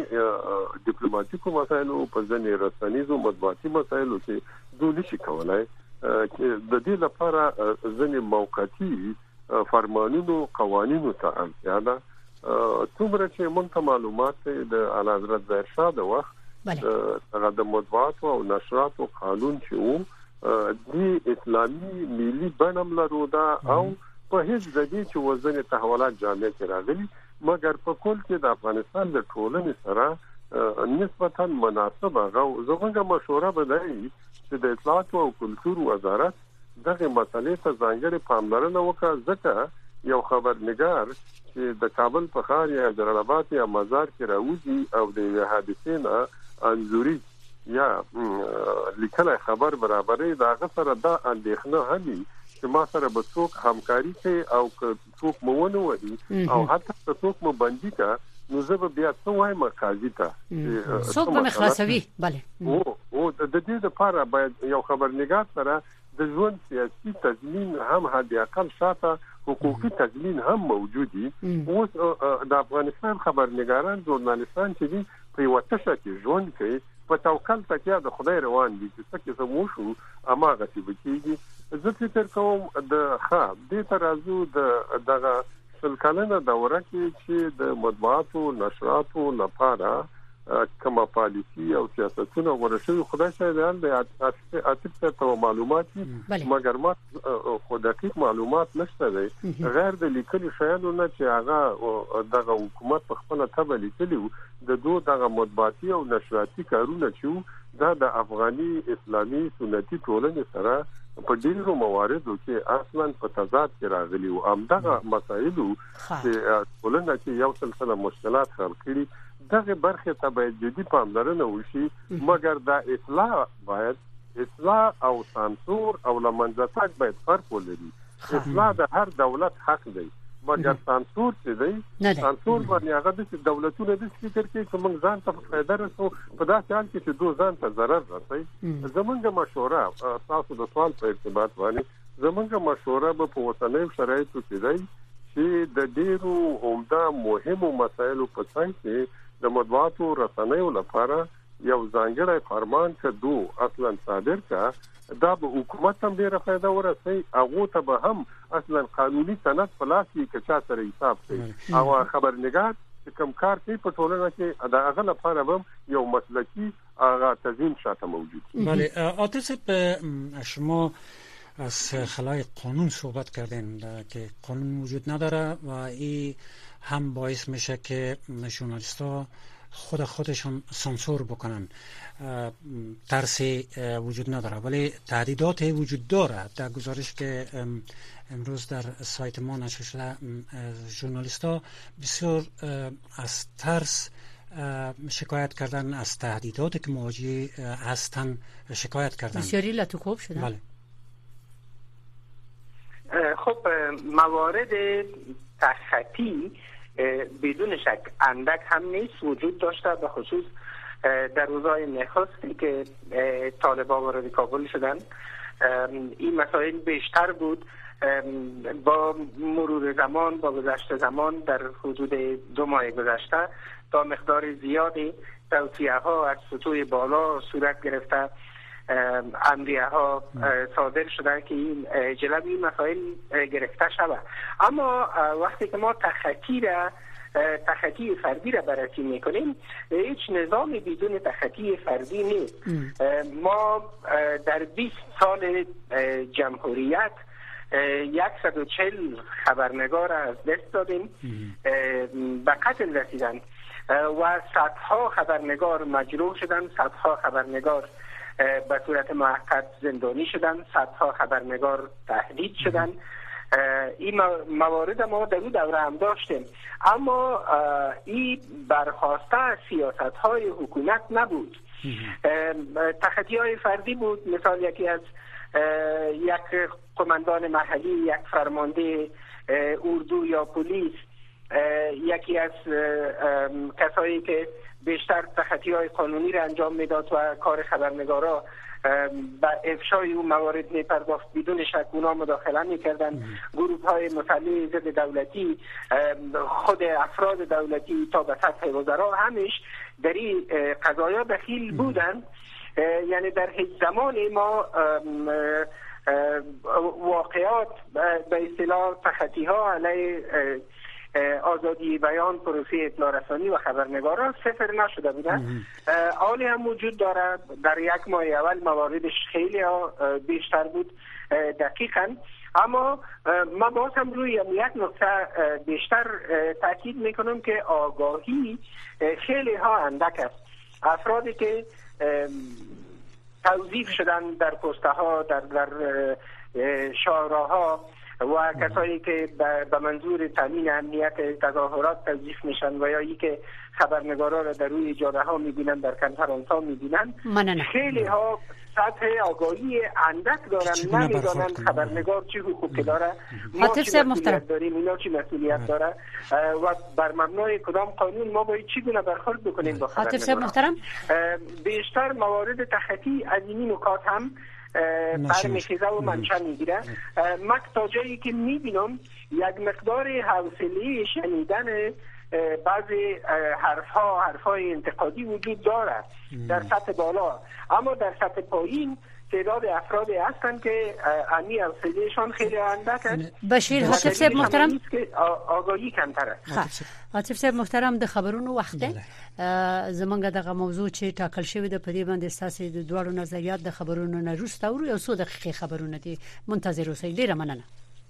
G: ځنې ډیپلوماټیکو مسایلو په ځنې رسنیزو مطبوعاتي مسایلو کې دوی نشي کولای چې د دې لپاره ځنې موقتی فرمانونو قوانینو ته اړتیا ده. څومره چې موږ معلومات د اعلی حضرت ظاهر شاه د وخت د مطبوعاتو او نشراتو قانون چې وو دی اسلامي ملي بنم لرو دا او په هیڅ ځای چې وزن تحولات جامع کې راغلي مګر په کول کې د افغانستان د ټولنې سره نسبتا مناسبه غو زموږه مشوره بدایي چې د اطلاعات او کلتور وزارت دغه مسلې ته ځانګړي پاملرنه وکړي ځکه یو خبرنګار چې د کابل په ښار یا جلال آباد یا مزار کې راوځي او د حادثې نه انځوري یا لیکلای خبر برابرې دا غسر دا اندېښنه همي چې ما سره به څوک همکاري کوي او څوک مونږ وایي او حتی څوک مو باندې کا نو زه به بیا څه وایم قاضي ته
A: څوک به خلاصوي. بله
G: او د دې لپاره باید یو خبرنګار سره د ژوند سیاسي تضمین هم حد اقل شاته حقوقي تضمین هم موجودي. اوس د افغانستان خبرنګاران ژورنالیستان چې دي په وټشه کې ژوند کوي په توکل تکیا د خدای روان دي چې څه کې سمو شو اماغه چې بکیږي. زه فکر کوم د دې ترازو د دغه سلکلنه دوره کې چې د مطبوعاتو نشراتو لپاره کومه پالیسی او سیاستونه ورشي خدای شاید د اټکټ ته معلومات مګر ما خو دقیق معلومات نشته دی غیر د لیکلي شایانو نه چې هغه دغه حکومت په خپل تبه لیکلي د دوه دغه مطبوعاتي او نشراتي کارونه چې دا د افغاني اسلامي سنتي ټولنې سره په ډیرو مواردو کې اصلا په تضاد کې راغلي او همدغه مسایلو چې ټولنه کې یو سلسله مشکلات خلق کړي دغه برخه ته باید جدي پاملرنه وشي مګر دا اصلاح او سانسور او لمنځتک باید فرق ولري. اصلاح د هر دولت حق دی مګر سانسور چې دی سانسور باندې هغه د دولتونو د فکر کې چې موږ ځان ته فائدہ رسو په داسې حال کې چې دوه ځان ته ضرر رسي. زمونږه مشوره تاسو د سوال په ارتباط باندې زمونږه مشوره به په اوسنیو شرایطو کې دی چې د ډیرو عمده مهمو مسایلو په څنګ کې د مطبوعاتو رسنیو لپاره یو ځانګړی فرمان کړو اصلا صادر کا دا به حکومت هم ډیره فائدہ ورسي هغه ته به هم اصلا قانوني سند پلاسي کې چا سره حساب کوي او خبرنګار چې کوم کار کوي په ټولنه کې دا هغه لپاره هم یو مسلکی هغه تضمین شاته موجود.
E: بله عاطف شما از خلای قانون صحبت کردین که قانون وجود نداره و این هم باعث میشه که ژورنالیست‌ها خودشون سانسور بکنن. ترسی وجود نداره ولی تهدیدات وجود داره. در گزارش که امروز در سایت ما نشر شده ژورنالیست‌ها بسیار از ترس شکایت کردن از تهدیداتی که مواجه هستن شکایت کردن.
A: بسیاری لطوخوب شدن.
E: بله.
H: خب موارد تخطی بدون شک اندک هم نیست وجود داشته به خصوص در روزهای نخستی که طالبان وارد کابل شدن این مسائل بیشتر بود. با مرور زمان با گذشت زمان در حدود 2 ماه گذشته تا مقدار زیادی توصیه ها از سطوح بالا صورت گرفته امریه ها صادر شده که این جلب این مسائل گرفته شود. اما وقتی که ما تخطی فردی را بررسی میکنیم هیچ نظامی بدون تخطی فردی نیست. ما در 20 سال جمهوریت 140 خبرنگار از دست دادیم به قتل رسیدن و صدها خبرنگار مجروح شدن، صدها خبرنگار به صورت موقت زندانی شدن، صدها خبرنگار تهدید شدن این موارد ما در اون دوره هم داشتیم، اما این برخواسته از سیاست‌های حکومت نبود. تخطی‌های فردی بود. مثال یکی از یک قماندان محلی، یک فرمانده اردو یا پلیس، یکی از کسایی که بیشتر تخطی‌های قانونی را انجام میداد و کار خبرنگارا با افشای اون موارد میپرداخت، بدون شک اونا مداخله میکردن. گروه های مسلح ضد دولتی، خود افراد دولتی تا به سطح وزرا همیش در این قضایا دخیل بودن. یعنی در هیچ زمانی ما واقعات به اصطلاح تخطی ها علیه آزادی بیان، پروسه اطلاع رسانی و خبرنگاران صفر نشده بودن. حالی هم وجود داره. در یک ماه اول مواردش خیلی بیشتر بود دقیقاً، اما ما باز هم روی یک نکته بیشتر تاکید میکنم که آگاهی خیلی ها اندک است. افرادی که توظیف شدن در پسته ها، در شاهراها و کسایی که به منظور تامین امنیت تظاهرات توظیف میشن و یا ای که خبرنگارا را در روی جاده ها میبینن، در کنفرانس ها میبینن، خیلی ها سطح آگاهی اندک دارن، نمیدونن خبرنگار چی حقوقی داره، ما چی مسئولیت داریم، اینا چی مسئولیت داره و بر مبنای کدام قانون ما باید چی گونه برخورد بکنیم با خبرنگارا. بیشتر موارد تخطی از این نکات هم برمیخیزه و منشأ میگیره. من تا جایی که میبینم یک مقدار حوصله شنیدن بعضی حرفهای انتقادی وجود داره در سطح بالا، اما در سطح پایین تعداد افرادی هستن که امی حوصله‌شان خیلی اندک است.
A: بشیر حاتف صاحب محترم،
H: آگاهی کمتره.
A: حاتف صاحب محترم، د خبرونو وخت زمونږ دغه موضوع چې ټاکل شوی د پدې باندې ستاسو د دوړو نظریات د خبرونو نه روسته او یو څو دقیقې خبرونه دي، منتظر اوسئ. ډیره مننه.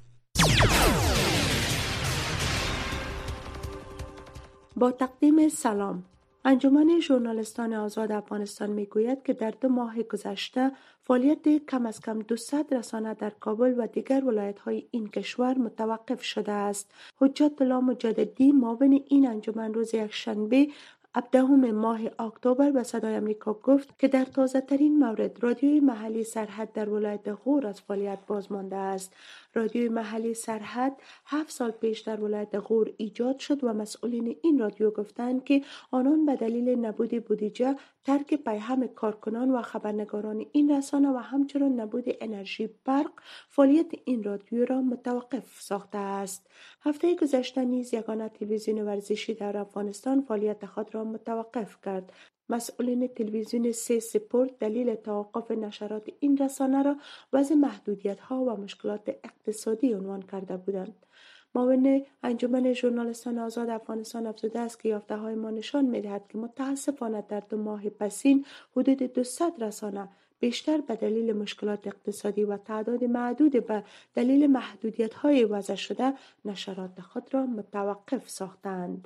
I: با تقدیم سلام. انجمن ژورنالیستان آزاد افغانستان میگوید که در 2 ماه گذشته فعالیت کم از کم 200 رسانه در کابل و دیگر ولایت‌های این کشور متوقف شده است. حجت الله مجددی، معاون این انجمن، روز یکشنبه 17 ماه اکتبر به صدای آمریکا گفت که در تازه ترین مورد رادیوی محلی سرحد در ولایت غور از فعالیت باز مانده است. رادیوی محلی سرحد 7 سال پیش در ولایت غور ایجاد شد و مسئولین این رادیو گفتند که آنان به دلیل نبود بودجه، ترک پیهم کارکنان و خبرنگاران این رسانه و همچنین نبود انرژی برق فعالیت این رادیو را متوقف ساخته است. هفته گذشته نیز یگانه تلویزیون ورزشی در افغانستان فعالیت خود را متوقف کرد. مسئولین تلویزیون 3 سپورت دلیل توقف نشرات این رسانه را وضع محدودیت‌ها و مشکلات اقتصادی عنوان کرده بودند. معاون انجمن ژورنالیستان آزاد افغانستان افزوده است که یافته‌های ما نشان می‌دهد که متأسفانه در 2 ماه پسین حدود 200 رسانه بیشتر به دلیل مشکلات اقتصادی و تعداد معدود به دلیل محدودیت‌های وضع شده نشرات خود را متوقف ساختند.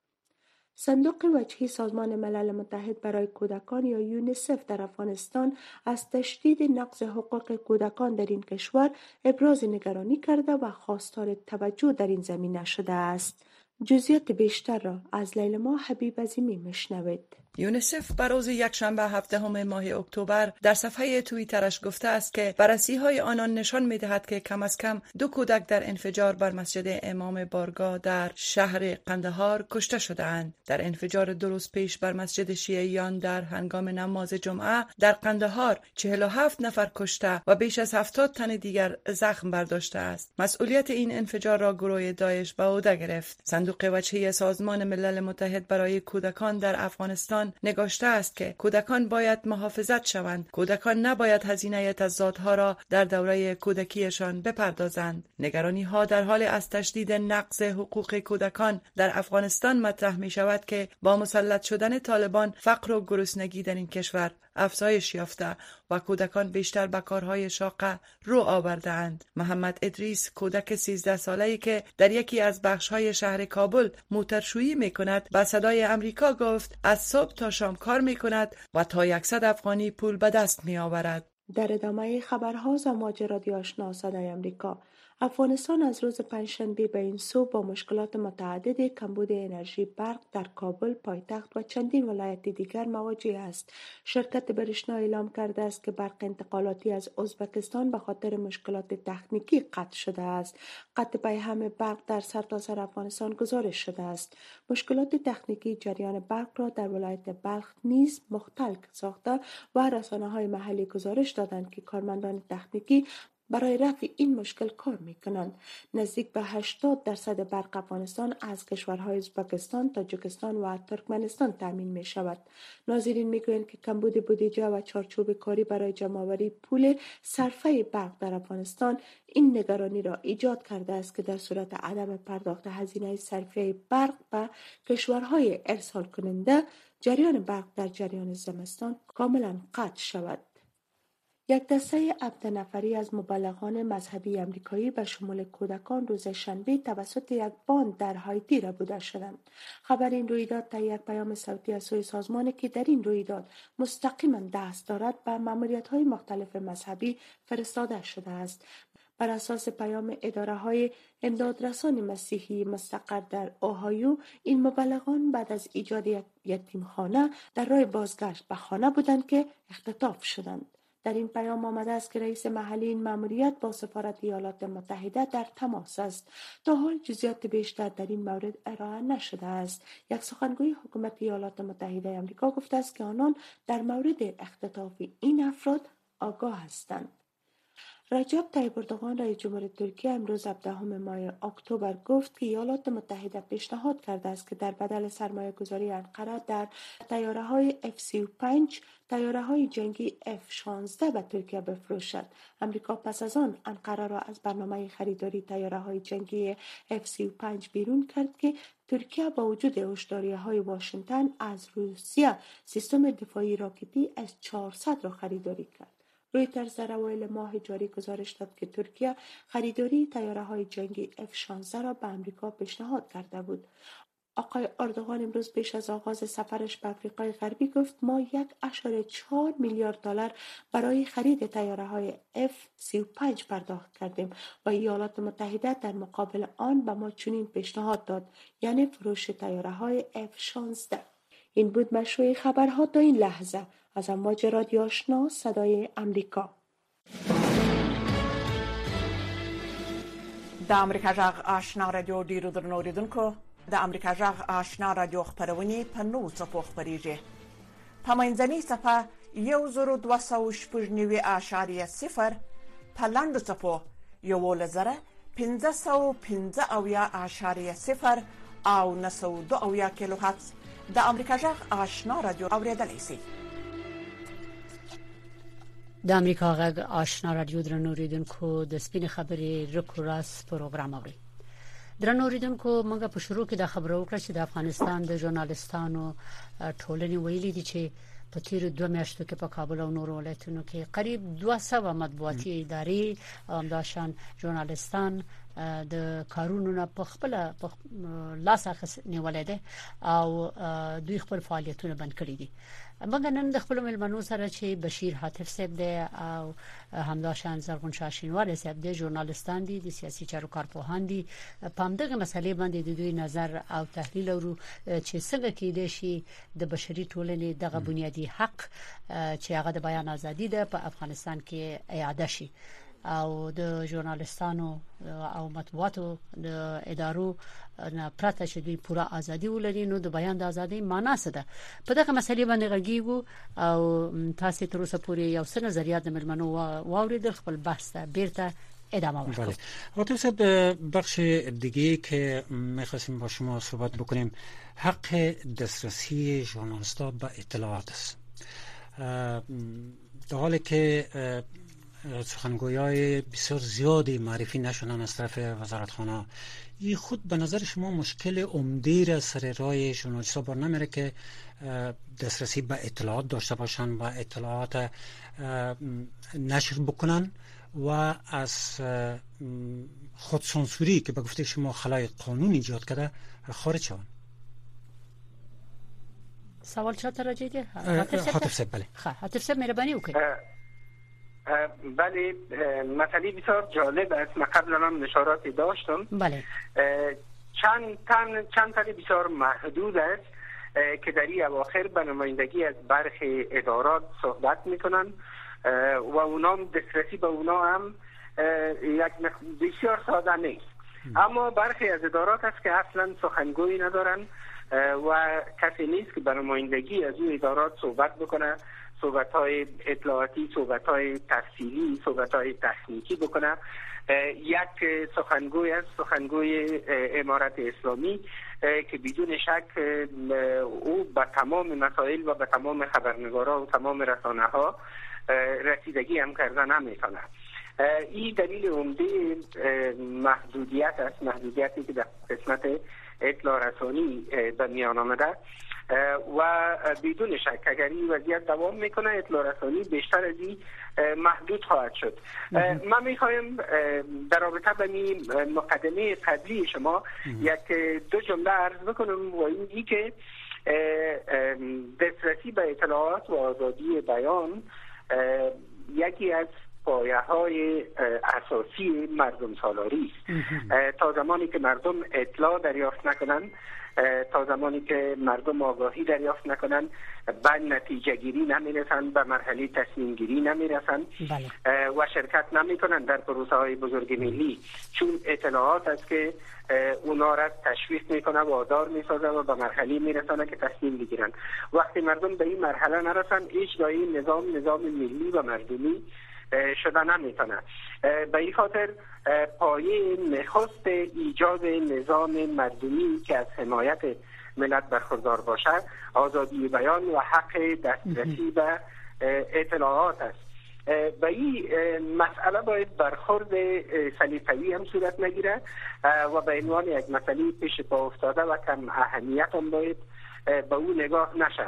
I: صندوق وجهی سازمان ملل متحد برای کودکان یا یونیسف در افغانستان از تشدید نقض حقوق کودکان در این کشور ابراز نگرانی کرده و خواستار توجه در این زمینه شده است. جزئیات بیشتر را از لیلما حبیب عظیمی میشنوید.
J: یونیسف بر روز یکشنبه 17 ماه اکتبر در صفحه توییترش گفته است که بررسی‌های آنان نشان می‌دهد که کم از کم 2 کودک در انفجار بر مسجد امام بارگاه در شهر قندهار کشته شدند. در انفجار 2 روز پیش بر مسجد شیعیان در هنگام نماز جمعه در قندهار 47 نفر کشته و بیش از 70 تن دیگر زخم برداشته است. مسئولیت این انفجار را گروه داعش به عهده گرفت. صندوق وجهی سازمان ملل متحد برای کودکان در افغانستان نگاشته است که کودکان باید محافظت شوند. کودکان نباید هزینه تضادها را در دوره کودکیشان بپردازند. نگرانی ها در حال از تشدید نقض حقوق کودکان در افغانستان مطرح می شود که با مسلط شدن طالبان فقر و گرسنگی در این کشور افزایش یافته و کودکان بیشتر به کارهای شاقه رو آورده‌اند. محمد ادریس، کودک 13 ساله‌ای که در یکی از بخش‌های شهر کابل موترشویی می‌کند، به صدای آمریکا گفت از صبح تا شام کار می‌کند و تا 100 افغانی پول به دست می‌آورد.
I: در ادامه خبرها زماج رادیو آشنا صدای آمریکا، افغانستان از روز پنجشنبه به این سو با مشکلات متعدد کمبود انرژی برق در کابل پایتخت و چندین ولایت دیگر مواجه است. شرکت برشنا اعلام کرده است که برق انتقالاتی از ازبکستان به خاطر مشکلات تکنیکی قطع شده است. قطع پیهم برق در سرتاسر افغانستان گزارش شده است. مشکلات تکنیکی جریان برق را در ولایت بلخ نیز مختل ساخته و رسانه‌های محلی گزارش دادند که کارمندان تکنیکی برای رفع این مشکل کار میکنند. نزدیک به 80% برق افغانستان از کشورهای ازبکستان، تاجیکستان و ترکمنستان تامین می شود. ناظرین میگویند که کمبود بودجه و چارچوب کاری برای جمع‌آوری پول صرفه برق در افغانستان این نگرانی را ایجاد کرده است که در صورت عدم پرداخت هزینه صرفه برق به کشورهای ارسال کننده، جریان برق در جریان زمستان کاملا قطع شود. یک دسته 17 نفری از مبلغان مذهبی آمریکایی به شمول کودکان روز شنبه توسط یک باند در هایتی ربوده شدند. خبر این رویداد تا یک پیام صوتی از سوی سازمانی که در این رویداد مستقیما دست دارد به ماموریت‌های مختلف مذهبی فرستاده شده است. بر اساس پیام اداره‌های امدادرسان مسیحی مستقر در اوهایو، این مبلغان بعد از ایجاد یک یتیمخانه در راه بازگشت به خانه بودند که اختطاف شدند. در این پیام آمده است که رئیس محلی این ماموریت با سفارت ایالات متحده در تماس است. تا حال جزئیات بیشتر در این مورد ارائه نشده است. یک سخنگوی حکومت ایالات متحده آمریکا گفته است که آنان در مورد اختطاف این افراد آگاه هستند. رجب طیب اردوغان رئیس جمهور ترکیه امروز 17 ماه اکتبر گفت که ایالات متحده پیشنهاد کرده است که در بدل سرمایه‌گذاری انقره در طیاره‌های F-35 طیاره‌های جنگی F-16 به ترکیه بفروشد. امریکا پس از آن انقره را از برنامه خریداری طیاره‌های جنگی F-35 بیرون کرد که ترکیه با وجود هشداری‌های واشنگتن از روسیه سیستم دفاعی راکتی S-400 را خریداری کرد. رویترز در اوایل ماه جاری گزارش داد که ترکیه خریداری طیاره‌های جنگی F-16 را به آمریکا پیشنهاد کرده بود. آقای اردوغان امروز پیش از آغاز سفرش به آفریقای غربی گفت ما 1.4 میلیارد دلار برای خرید طیاره‌های F-35 پرداخت کردیم و ایالات متحده در مقابل آن به ما چنین پیشنهاد داد، یعنی فروش طیاره‌های F-16. این بود مشروع خبرها تا این لحظه از امواج رادیو آشنا صدای امریکا.
D: د امریکا جغ آشنا رادیو ډیرو درنو اوریدونکو، د امریکا جغ آشنا رادیو خبرونه په 9 څپو خبريږي. په منځنۍ صفحه 102.0 په لاندو صفحو 11515.0 او 902 کیلو هرتز د امریکا جغ آشنا رادیو اوریدلای شئ.
A: د امریکا غږ آشنا رادیو درنو اوریدونکو، د سپین خبرې رکوراس پروګرام اوري. درنو اوریدونکو، موږ په شروع کې د خبرو وکړه چې د افغانستان د ژورنالستانو ټولنې ویلي دي چې په تیر 2 میاشتو کې په کابل او نورو ولایتونو کې قریب 200 مطبوعاتي ادارې همداشان ژورنالستان د کارونو نه په خپل لاس اخیستنې ولیده او دوی خپل فعالیتونه بند کړي دي. موږ نن د خپل ملمنو سره چې بشیر حاتف صاحب دی او همداشان زرغون شاه شینوار صاحب دی، ژورنالستان دي، د سیاسي چارو کارپوهان دي، په همدغه مسلې باندې د دوی نظر او تحلیل ورو چې څنګه کېدای شي د بشري ټولنې دغه بنیادی حق چې هغه د بیان ازادي ده په افغانستان کې اعاده شي او د ژورنالستانو او مطبوعاتو د ادارو نه پرته چې دوی پوره ازادي ولري، نو د بیان د ازادي معنا څه ده؟ په دغه مسلې باندې غږیږو او تاسو تر اوسه پورې یو څه نظریات د ملمنو واوریدل، خپل بحث ته بیرته ادامه ورکړو.
E: حاتف صاحب، بخش دیگه که می‌خواستیم با شما صحبت بکنیم حق دسترسی ژورنالیست‌ها به اطلاعات است. در حالی که سخنگویای بسیار زیادی معرفی نشدن از طرف وزارتخانه، این خود به نظر شما مشکل عمده را سر راه ژورنالیست‌ها بر نمیره که دسترسی به اطلاعات داشته باشن و اطلاعات نشر بکنن و از خودسانسوری که به گفته شما خلای قانون ایجاد کرده خارج شوند؟
A: سوال چا ته راځي دي؟
E: حاتف صاحب. بله
A: حاتف صاحب مهرباني وکړئ.
H: بله، مسئله بسیار جالب است. من قبلا هم نشاراتی داشتم.
A: بله.
H: چند تن بسیار محدود است که در این اواخر به نمایندگی از برخی ادارات صحبت میکنن و اونا هم دسترسی به اونا هم یک بسیار ساده نیست. اما برخی از ادارات است که اصلا سخنگویی ندارن و کسی نیست که به نمایندگی از این ادارات صحبت بکنه، صحبت‌های اطلاعاتی، صحبت‌های تفصیلی، صحبت‌های تکنیکی بکنه. یک سخنگوی است، سخنگوی امارت اسلامی که بدون شک او به تمام مسائل و به تمام خبرنگارا و تمام رسانه‌ها رسیدگی هم کردن نمی‌تونه. این دلیل عمده محدودیت است، محدودیتی که در قسمت اطلاع رسانی به میان آمده و بدون شک اگر این وضعیت دوام میکنه اطلاع رسانی بیشتر از این محدود خواهد شد. من میخوایم در رابطه با مقدمه قبلی شما دو جمله عرض بکنم و این که دسترسی به اطلاعات و آزادی بیان یکی از پایه‌های اساسی مردم سالاری است. تا زمانی که مردم اطلاع دریافت نکنن، تا زمانی که مردم آگاهی دریافت نکنن، به نتیجه گیری نمیرسن، به مرحله تصمیم گیری نمیرسن و شرکت نمیکنن در پروسه های بزرگ ملی، چون اطلاعات است که اونا را تشویق میکنه و وادار میسازه و به مرحله میرسانه که تصمیم بگیرن. وقتی مردم به این مرحله نرسن، اجرای نظام ملی و مردمی شده نمیتونه. به این خاطر پایه نخست ایجاد نظام مردمی که از حمایت ملت برخوردار باشه آزادی بیان و حق دسترسی به اطلاعات است. به این مسئله باید برخورد سلیقه‌ای هم صورت نگیره و به عنوان یک مسئله پیش پا افتاده و کم اهمیت هم باید به اون نگاه نشه.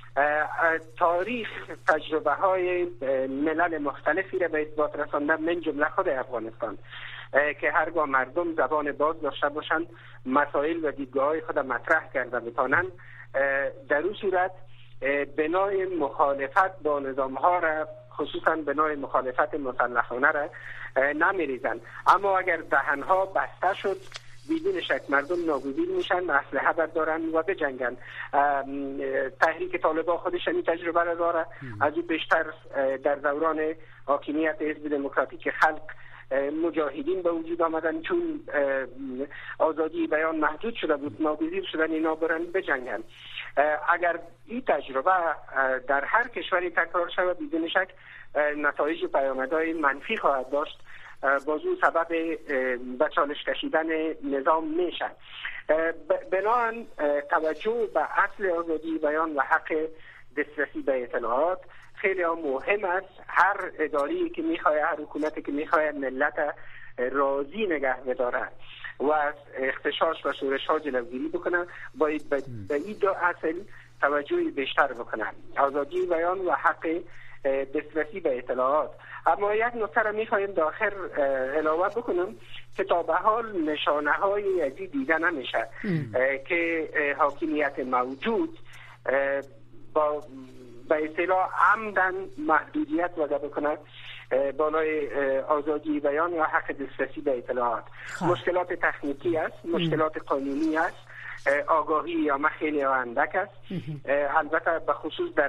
H: تاریخ تجربه های ملل مختلفی را به اثبات رسانده، من جمله خود افغانستان، که هرگاه مردم زبان باز داشته باشند مسائل و دیدگاه های خود مطرح کرده بتانند، در اون صورت بنای مخالفت با نظام ها را، خصوصا بنای مخالفت مسلحانه را نمیریزند. اما اگر دهنها بسته شد بدون شک مردم ناگزیر میشن، اسلحه بردارن و بجنگن. تحریک طالبان خودش این تجربه را داره. از این بیشتر در دوران حاکمیت حزب دموکراتیک خلق مجاهدین به وجود آمدن، چون آزادی بیان محدود شده بود، ناگزیر شدن اینا برن بجنگن. اگر این تجربه در هر کشوری تکرار شود بدون شک نتایج و پیامدهای منفی خواهد داشت، بازو سبب به چالش کشیدن نظام میشه. بنابراین توجه به اصل آزادی بیان و حق دسترسی به اطلاعات خیلی مهم است. هر اداری که میخواد، هر حکومتی که میخواد ملت راضی نگه بداره و از اختشاش و شورش ها جلوگیری بکنه، باید به این دو اصل توجه بیشتر بکنه: آزادی بیان و حق دسترسی به اطلاعات. اما یک نکته را میخوایم داخل علاوه بکنم که تا به حال نشانه های ازی دیده نمیشه که حاکمیت موجود با به اصطلاح عمدن محدودیت وضع بکنه بالای آزادی بیان یا حق دسترسی به اطلاعات. مشکلات تکنیکی است، مشکلات قانونی است، آگاهی یا خیلی اندک است، البته به خصوص در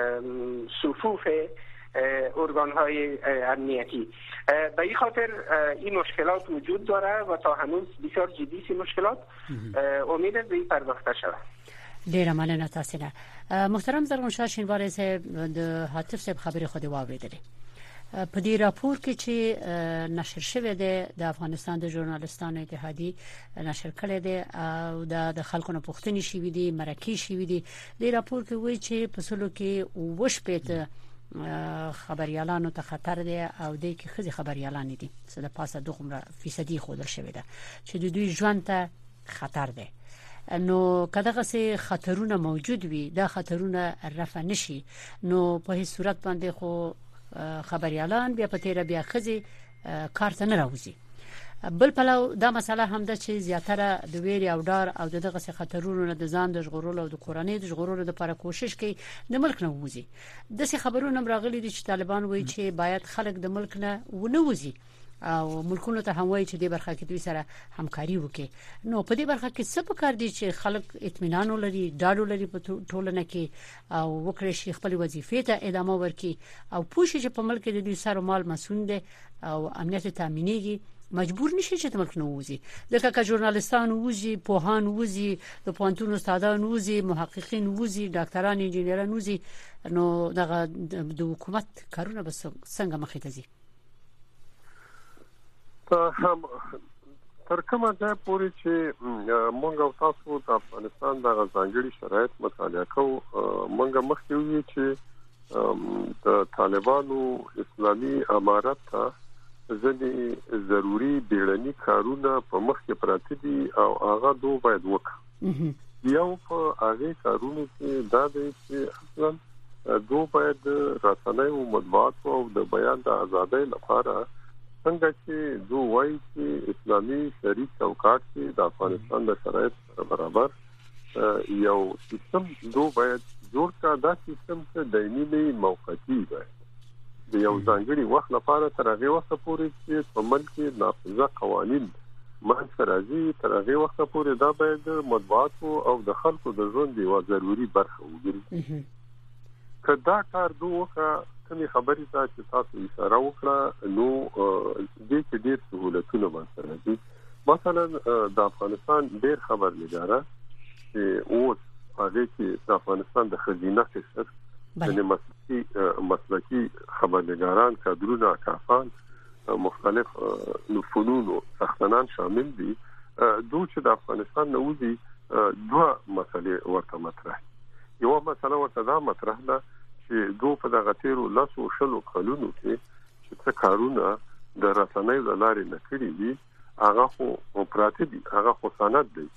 H: صفوف ارگان‌های امنیتی. به این خاطر این مشکلات وجود داره و تا هنوز بسیار جدی سی مشکلات. امید است به این پرداخته شود.
A: ډیره مننه تاسو نه. محترم زرغون شاه شینواری صاحب د هاتف صاحب خبرې خو دی واوریدلې. په دې راپور کې چې نشر شوی دی د افغانستان د ژورنالستانو اتحادیې نشر کړی دی او د خلکو نه پوښتنې شوې دي، مرکې شوې دي. د راپور کې وایي چې په سلو کې وشپېته خبريالانو ته خطر دی او د کې خزي خبريالان دي څه د پاسه دغه فیصدي خودل شوی ده چې د دوی ژوند ته خطر دی. نو کداغه سي خطرونه موجود وي، دا خطرونه رفع نشي، نو په هیڅ صورت باندې خو خبريالان بیا پته را بیا خزي کارته نه راوځي. بل پلو دا مسله هم ده چې زیاتره د ویری او ډار او دغه څه خطرونو نه د ځان د ژغورلو او د کورنۍ د ژغورلو لپاره کوشش کوي د ملک نه وځي. د څه خبرونه راغلي دي چې طالبان وایي چې باید خلک د ملک نه ونه وځي او ملکونو ته هم وایي چې د برخه کې دوی سره همکاري وکړي. نو په دې برخه کې څه پکار دي چې خلک اطمینان ولري، ډاډ ولري په ټولنه کې او وکړي شي خپل وظیفې ته ادامه ورکړي او پوښي چې په ملک کې د دوی سره مال مسون دي او امنیت تامینېږي، مجبور نشي چې ملک نه وځي. لکه که ژورنالستان وځي، پوهان وځي، د پوهنتون استادان وځي، محققین وځي، ډاکټران، انجینران وځي، نو دغه د حکومت کارونه به څنګه مخې ته ځي؟
G: تر کومه ځای پورې چې موږ او تاسو د افغانستان د ځانګړي شرایط مطالعه کوو، موږ مخکې وی چې د طالبانو اسلامي امارت ته ځینې ضروري بیړني کارونه په مخ کې پراته دي او هغه دوه باید وکړي. یو په هغه کارونو کې دا دی چې اصلا دوه باید رسنۍ او مطبوعات او د بیان د ازادۍ لپاره څنګه چې دوه وایي چې اسلامي شریعت چوکاټ کې د افغانستان د شرایط سره برابر یو سیستم دوه باید جوړ کړه. دا سیستم چې دایمي نه موقتی وي، د یو ځانګړي وخت لپاره تر هغه وخت پورې چې په ملک کې نافذه قوانين منځ راځي، تر هغه وخت پورې دا باید مطبوعات او د خلکو د ژوند یو ضروري برخه وګرځي. کدا کار دوه کومې خبرې ته چې تاسو اشاره وکړه نو دې کې ډېر سہولتونه منځ راځي. مثلا د افغانستان ډېر خبرنګاره چې اوس هغه کې د افغانستان د خزینه قشر د مسلکی خبرنګاران، کادرونه، کافان، مختلف فنون او سختنان شامل دي. دوی چې د افغانستان نه وځي دوه مسلې ورته مطرح. یو مسله ورته دا مطرح ده چې دوی په دغه تیرو لاسو شلو کلونو کې چې څه کارونه د رسنۍ د لارې نه کړی دي هغه خو پراته دي، هغه خو سند دی.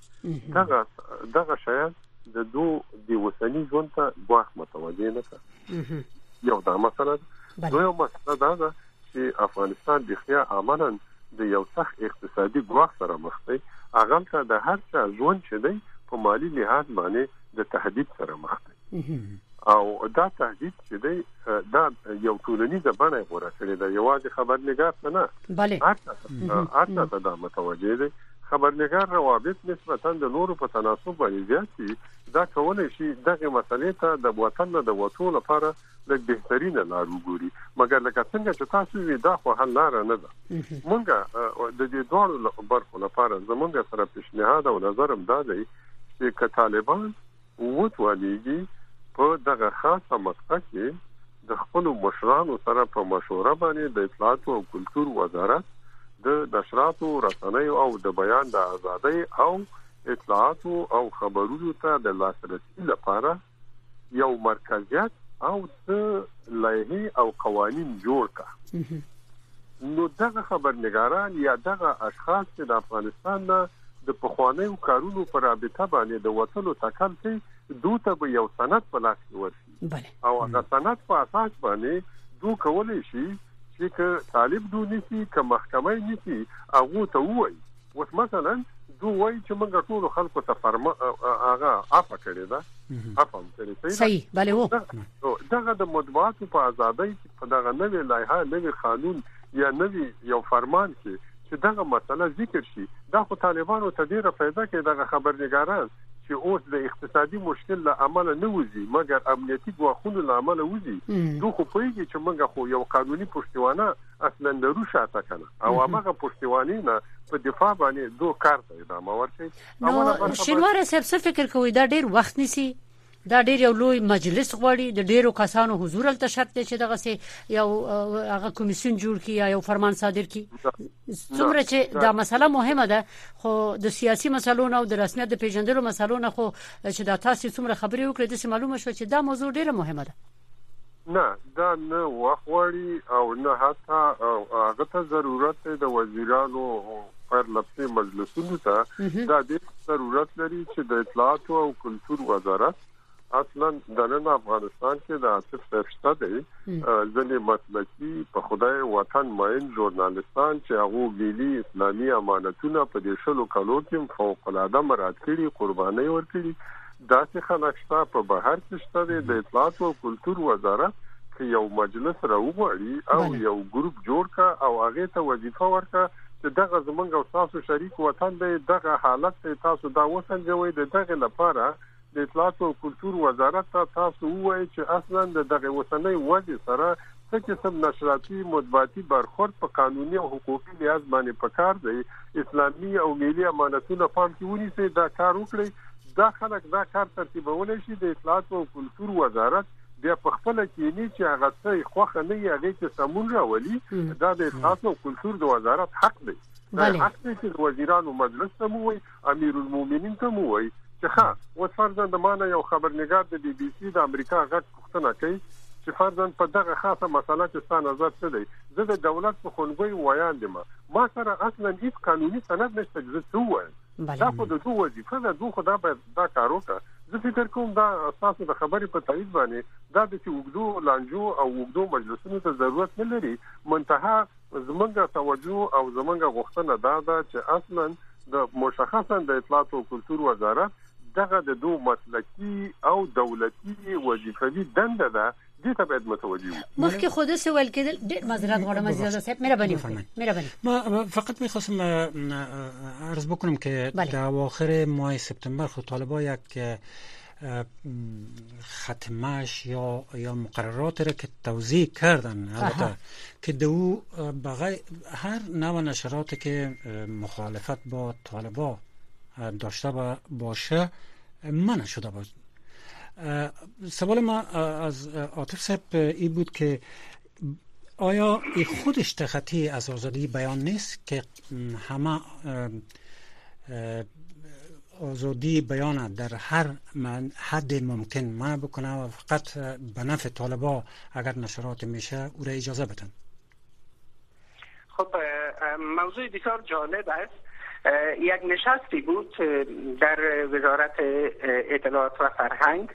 G: دغه شیان د دوه د وسنی ژوند ته واخ متوجه نه کړ. یو دا مسله ده. دویم مسله دا ده چې افغانستان د خیا عملاً د یو سخت اقتصادي ګواښ سره مخ دی. هغه ته د هر چا ژوند چې دی په مالی لحاظ باندې د تهدید سره مخ دی او دا تهدید چې دی دا یو ټولنیزه بڼه غوړه کړې ده، یوازې خبرنګار څه نه. بله هر څه دا متوجه دی. خبرنګار روابط نسبتاً د نورو په تناسب باندې زیات دي. دا کولای شي دغه مسلې ته د وطن نه د وټو لپاره د بهترینه لار وګوري، مګر لکه څنګه چې تاسو وی دا خو حل لار نه ده. مونږ د دې دوه برخو لپاره زمونږ سره پیشنهاد او نظر هم دا دی چې که طالبان وټوالېږي په دغه خاصه مقطع کې د خپل مشرانو سره په مشوره باندې د اطلاعات او کلتور وزارت د نشراتو، رسنیو او د بیان د ازادۍ او اطلاعات او خبرونو ته د لاسرسي لپاره یو مرکزیت او څه لایحې او قوانین جوړ کړي. نو دغه خبرنګاران یا دغه اشخاص چې د افغانستان نه د پخوانیو کارونو پر رابطه باندې د وټلو تکل کوي، دوی ته به یو سند په لاس کې ورشي او هغه سند په اساس باندې دوی کولای شي چې که طالب دوی نسی که محکمه نسی هغه ته وایي. اوس مثلا دوی وایي چې موږ ټول خلکو ته هغه عفو کړی ده، عفو کړی
A: صحیح. بله وو
G: دغه د مطبوعاتو په ازادۍ په دغه نوې لایحه، نوې قانون یا نوې یو فرمان کې چې دغه مسله ذکر شي، دا خو طالبانو ته ډیره فایده کوي. دغه خبرنګاران چې اوس د اقتصادي مشکل له امله نه وځي مګر امنیتي ګواښونو له امله وځي، دوی خو پوهیږي چې موږ خو یو قانوني پښتیوانه اصلا لرو شاته کنه او هغه پښتیوانی نه په دفاع باندې دوه کار ته ادامه ورکړي.
A: نو شینواره صاحب څه فکر کوي دا ډیر وخت نیسي؟ دا ډیر یو لوی مجلس غواړي، د ډیرو کسانو حضور ته شرط دی چې دغه سي یو هغه کمیسیون جوړ کړي یا یو فرمان صادر کړي. څومره چې دا مسله مهمه ده، خو د سیاسي مسلو او د رسمیت د پیژندلو مسلو نه خو چې دا تاسو څومره خبرې وکړې د معلومه شو چې دا موضوع ډیره مهمه ده.
G: نه دا نه وخوړی او نه حتی هغه ته ضرورت دی د وزیرانو پر لپسي مجلسونو ته. دا د ضرورت لري چې د اطلاعات او کلتور وزارت اصلا د نن افغانستان کې د عاطف صاحب دی ځنې مسلکي په خدای وطن ماین ژورنالستان چې هغه ملي اسلامي امانتونه په دې شلو کالو کې فوق العاده مراد کړي قرباني ورکړي داسې خلک شته په بهر کې شته د اطلاعات او کلتور وزارت کې یو مجلس راوغړي او یو ګروپ جوړ کا او هغه ته وظیفه ورکا چې دغه زمونږ او تاسو شریک وطن دی دغه حالت تاسو دا وسنجوي دغه لپاره د اطلاعات او کلتور وزارت تاسو وایي چې اصلا دغه وسنۍ وجه سره څه قسم نشراتي مطبوعاتي برخورد په قانوني او حقوقي لحاظ باندې پکار دی اسلامي او ملي امانتونه پام کې ونیسي دا کار وکړي دا خلک دا کار ترتیبول شي د اطلاعات او کلتور وزارت بیا په خپل کې نه چې هغه څه خوخه نه یې هغه چې سمون راولي دا د اطلاعات او کلتور د وزارت حق دی دا حق دی چې وزیرانو مجلس ته مو وي امیر المؤمنین ته مو وي چې ښه و فرضاً د مانه یو خبرنګار د بي بي سي د امریکا غږ پوښتنه کوي چې فرضاً په دغه خاصه مسله کې ستاسو نظر څه دی زه د دولت په خونګوي وایاندم ما سره اصلا هیڅ قانوني سند نشته چې څه وایم دا په دوه وظیفه ده دوه خدا به دا کار وکړي زه فکر کوم دا اساسه د خبرې په تایید باندې دا د وګړو لانجو او وګړو مجلسونو ته ضرورت نه لري منتها زمونږ توجه او زمونږ غوښتنه ده چې اصلا د مشخصا د اطلاعات او کلتور وزارت دغه د دوه مسلکی او دولتي وظیفوي دنده ده دې ته باید متوجه وي
A: مخکې خود سوال کېدل ډېر معذرت غواړم عزیزه صاحب مهرباني
E: ما فقط می‌خواستم عرض بکنم که در اواخر ماه سپتامبر خود طالبان یک ختمش یا مقررات را که توضیح کردن البته که دو بغیر هر نوع نشراتی که مخالفت با طالبان داشته باشه منع شده بود. سوال ما از عاطف صاحب این بود که آیا این خودش تخطی از آزادی بیان نیست که همه آزادی بیان در هر حد ممکن منع بکنه و فقط به نفع طالبان اگر نشرات میشه او را اجازه بدن؟
H: خب موضوع بسیار جالب است. یک نشستی بود در وزارت اطلاعات و فرهنگ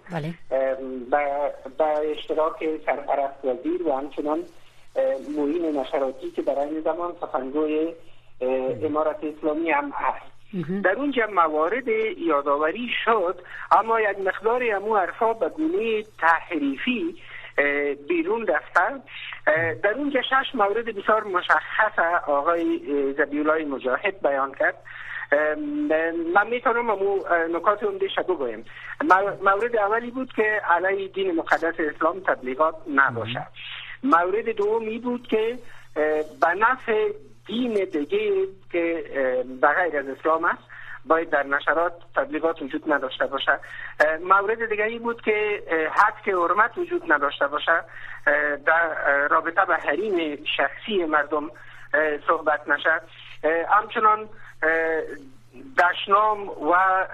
H: با اشتراک سرپرست وزیر و همچنان معین نشراتی که در این زمان سخنگوی امارت اسلامی هم هست. در اونجا موارد یادآوری شد اما یک مقداری امو حرفا به گونه تحریفی بیرون رفتن. در اونجا 6 مورد بسیار مشخص آقای ذبیح‌الله مجاهد بیان کرد. من میتونم امو نکات عمده‌اش بگویم. مورد اولی بود که علیه دین مقدس اسلام تبلیغات نباشد. مورد دومی بود که به نفع دین دیگه که بغیر از اسلام است باید در نشرات تبلیغات وجود نداشته باشه. مورد دیگری بود که حد که حرمت وجود نداشته باشه، در رابطه به حریم شخصی مردم صحبت نشه. همچنان دشنام و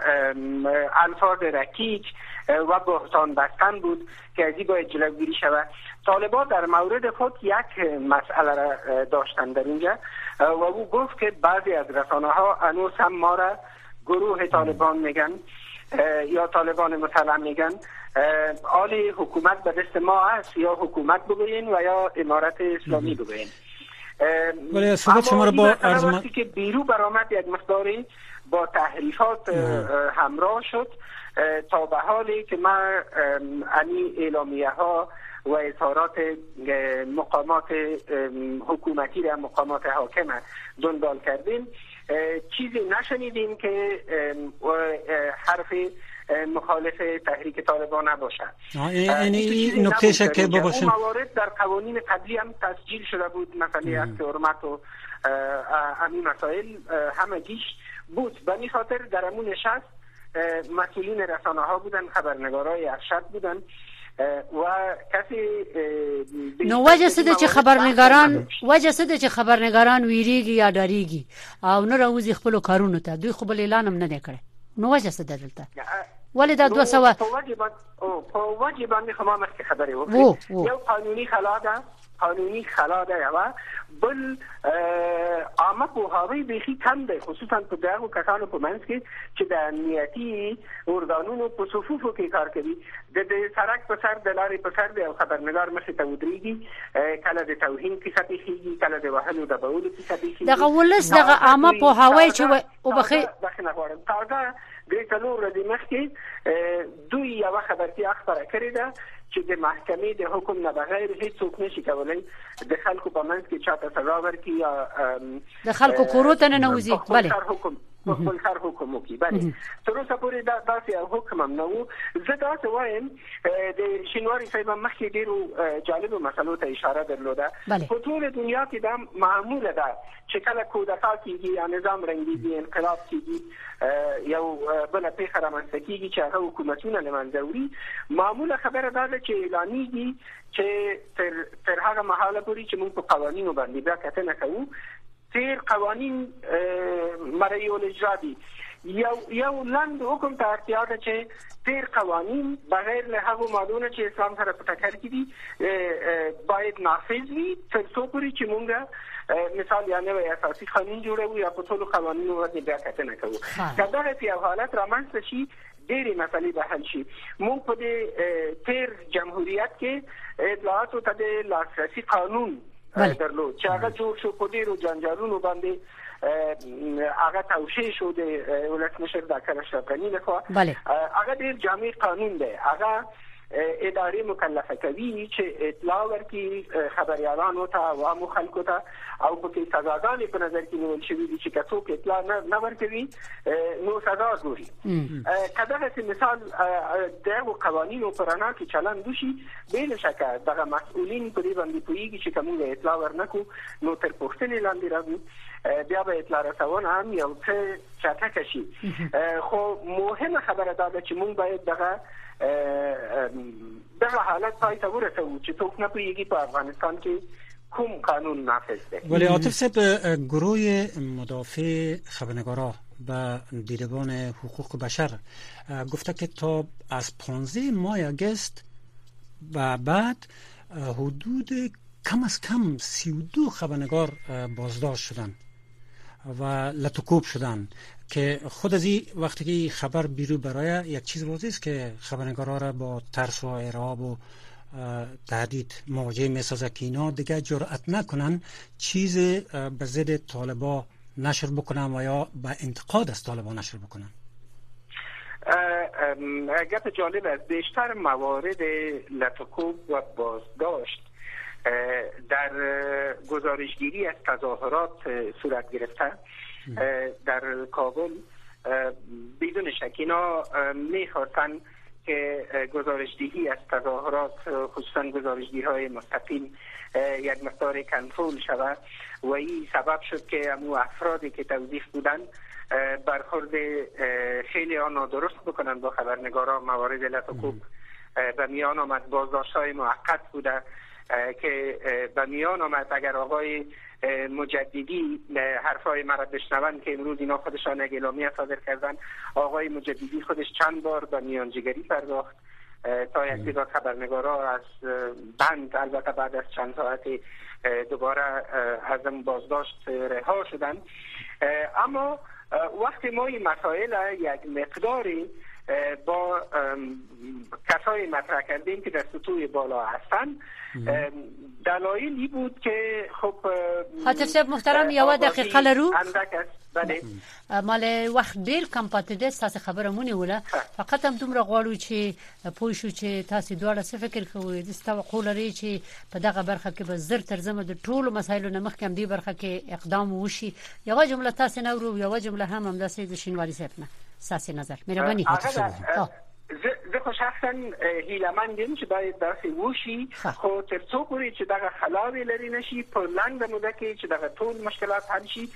H: الفاظ رکیک و بهتان بستن بود که از این باید جلوگیری شود. طالبان در مورد خود یک مسئله را داشتن در اینجا و او گفت که بعضی از رسانه ها هنوز هم ما را گروه طالبان میگن یا طالبان مسلم میگن. آلی حکومت به دست ما است، یا حکومت بگوین و یا امارت اسلامی بگوین.
E: ولی صحبت شما را با
H: وقتی که بیرو برآمد یک مقداری با تحریفات همراه شد تا به حالی که ما انی اعلامیه ها و اظهارات مقامات حکومتی را مقامات حاکمه دنبال کردیم، چیزی نشنیدیم که حرف مخالف تحریک طالبان نباشد.
E: این نکتهش که باشیم
H: موارد در قوانین قبلی هم تسجیل شده بود، مثلا عکس حرمت و همین مسائل همگیش بود. به این خاطر در همون نشست مسئولین رسانه ها بودن، خبرنگارای ارشد بودن و کسی
A: نو وجه څه چې خبرنگاران ویریږي یا ډاریږي او نه راوځي خپل کارونو ته، دوی خپل اعلان هم نه دی کړی. نو وجه څه دلته ولې دا 200
H: په واجب باندې خمامه خبرې وکړي. یو قانوني خلا ده قانوني خلا ده و بل عامه پوهاوی بیخي کم دی، خصوصا په دغه کسانو په منځ کې چې د امنیتي ارګانونو په صفوفو کې کار کوي. د سړک په سر د لارې په سر دی او خبرنګار مخې ته ودرېږي، کله د توهین کیسه پیښیږي، کله د وهلو د بولو کیسه پیښیږي.
A: دغه ولس دغه عامه پوهاوی چې وبخي
H: بخښنه غواړم، تازه د څلور ورځې مخکې دوی یوه خبرتیا خپره کړې ده چې د محکمې د حکم نه بغیر هیڅوک نشي کولی د خلکو په منځ کې چاته سزا ورکړي یا
A: د خلکو کورو ته ننوځي. بله
H: خپل سر حکم وکړي. بله تر اوسه پورې داسې یو حکم هم نه و. زه داسې وایم د شینواري صاحب مخکې ډېرو جالبو مسلو ته اشاره درلوده. په ټوله دنیا کې دا معموله ده چې کله کودتا کېږي یا نظام رنګېږي، انقلاب کېږي، یو بله پیښه رامنځته کېږي چې هغه حکومتونه له منځه وړي، معموله خبره دا ده چې اعلانېږي چې تر هغه مهاله پورې چې موږ په قوانینو باندې بیا کتنه کوو، تیر قوانین مرئی الاجرا دي. یو لنډ حکم ته اړتیا ده چې تیر قوانین بغیر له هغو مادونو چې اسلام سره په ټکر کې دي باید نافذ وي تر څو پورې چې موږ مثال یا نوی اساسي قانون جوړوو یا په ټولو قوانینو باندې بیا کتنه کوو. که دغسې یو حالت رامنځته شي ډېرې مسلې به حل شي. موږ په دې تیر جمهوریت کې اطلاعاتو ته د لاسرسي قانون درلود چې هغه جوړ شو، په ډېرو جنجالونو باندې هغه توشیح شو د ولسمشر ډاکټر اشرف غني لخوا. هغه ډېر جامع قانون دی. هغه ادارې مکلفه کوي چې اطلاع ورکړي خبریالانو ته، عوامو خلکو ته، او په کې سزاګانې په نظر کې نیول شوي دي چې که څوک اطلاع نه ورکوي نو سزا ګوري. که دغسې مثال د هغو قوانینو په رڼا کې چلند وشي، بې شکه دغه مسؤلین په دې باندې پوهېږي چې که موږ اطلاع ورنکړو نو تر پوښتنې لاندې راځو، بیا به اطلاع رسونه هم یو څه چټکه شي. خو مهمه خبره دا ده چې موږ باید دغه حالت پای ته ورسوو چې څوک نه پوهېږي په افغانستان کې کوم قانون نافذ دی.
E: ولی عاطف صاحب، گروه مدافع خبرنگارا و دیدبان حقوق بشر گفته که تا از 15 ماه اگست و بعد حدود کم از کم 32 خبرنگار بازداشت شدن و لطوکوب شدن که خود از این وقتی که خبر بیرون برای یک چیز واضح است که خبرنگارا را با ترس و ارعاب و تهدید مواجه می‌سازه که اینا دیگه جرأت نکنن چیز به ضد طالبا نشر بکنن و یا به انتقاد از طالبا نشر بکنن.
H: گپ جالب است. بیشتر موارد لطوکوب و بازداشت در گزارشگیری از تظاهرات صورت گرفته در کابل. بدون شک اینا میخواستن که گزارشدهی از تظاهرات، خصوصا گزارشگیرهای مستقیم، یک مقدار کنترل شود و این سبب شد که امو افرادی که توظیف بودن برخورد خیلی نادرست بکنن با خبرنگاران. موارد لطوکوب به میان آمد، بازداشت‌های موقت بوده که به میان آمد اگر آقای مجددی حرفای مرا بشنون که امروز اینا خودشان یک اعلامیه صادر کردن، آقای مجددی خودش چند بار به میانجیگری پرداخت تا یک تعداد خبرنگارا از بند، البته بعد از چند ساعت دوباره از بازداشت رها شدن. اما وقتی ما این مسائل یک مقداری با کسای مطرح کردیم که در سطوح بالا هستن، دلایلی بود که خب
A: حاطف صاحب محترم یو دقیقه لرو
H: اندک است. بله
A: مال وخت ډیر کم پاتې ده. تاسو خبره مونږ وله، فقط هم دومره غواړو چې پوه شو چې تاسو دواړه څه فکر کوئ. د توقع لري چې په دغه برخه کې به زر تر زمه د ټولو مسایلو نه مخکې هم دې برخه کې اقدام وشي. یو جمله تاسو نه ورو، یو جمله هم د سید شینواری صاحب نه ساسي نظر مهرباني.
H: زه خو شخصا هیله‌مند یم چې باید داسې وشي، خو تر څو پورې چې دغه خلاوې لرې نشي په لنډه موده کې چې دغه ټول مشکلات حل شي،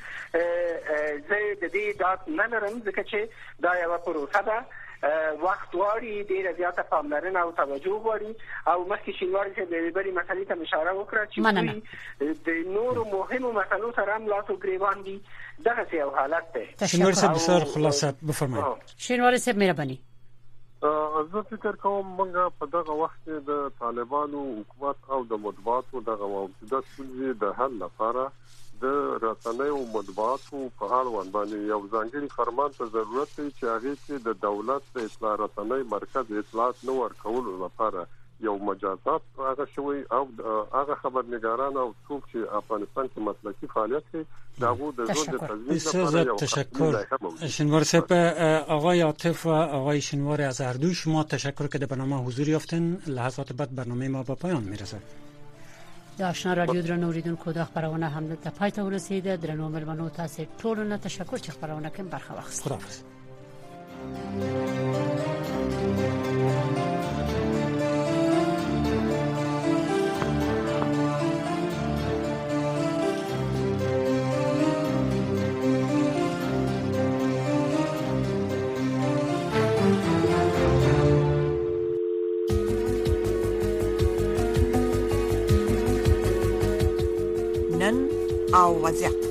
H: زه د دې ډاډ نه لرم، ځکه چې دا یوه پروسه ده، وخت غواړي، ډېره زیاته پاملرنه او توجه غواړي. او مخکې شینواري صاحب د بلې مسلې ته اشاره وکړه چې دوی د نورو مهمو مسلو سره هم لاس و ګریوان دي. دغسې یو حالت دی.
E: شینواري صاحب بسیار خلاصه بفرمایید.
A: شینواری صاحب مهرباني.
G: زه فکر کوم موږ په دغه وخت کې د طالبانو حکومت او د مطبوعاتو دغه موجوده ستونزې د حل لپاره د رسنۍ او مطبوعاتو په اړه باندې یو ځانګړي فرمان ته ضرورت دی چې هغه کې د دولت د اطلاع رسنۍ مرکز اطلاعات نو ورکول لپاره یو مجازات هغه شوی او هغه خبرنګاران او څوک چې افغانستان کې مسلکي فعالیت کوي داغو د ژوند د تضمین لپاره
E: تشکر شنوار صاحب. آقای عاطف و آقای شنوار از هر دوی شما تشکر که در برنامه حضور یافتین. لحظات بعد برنامه ما به پایان میرسد.
A: د آشنا رادیو درنو اوریدونکو د خبرونه هم د پای ته ورسیده. درنو ملمنو تاسو ټول نه تشکر چې خبرونه کوم برخه واخیست.
E: خداحافظ.
D: او وضعیت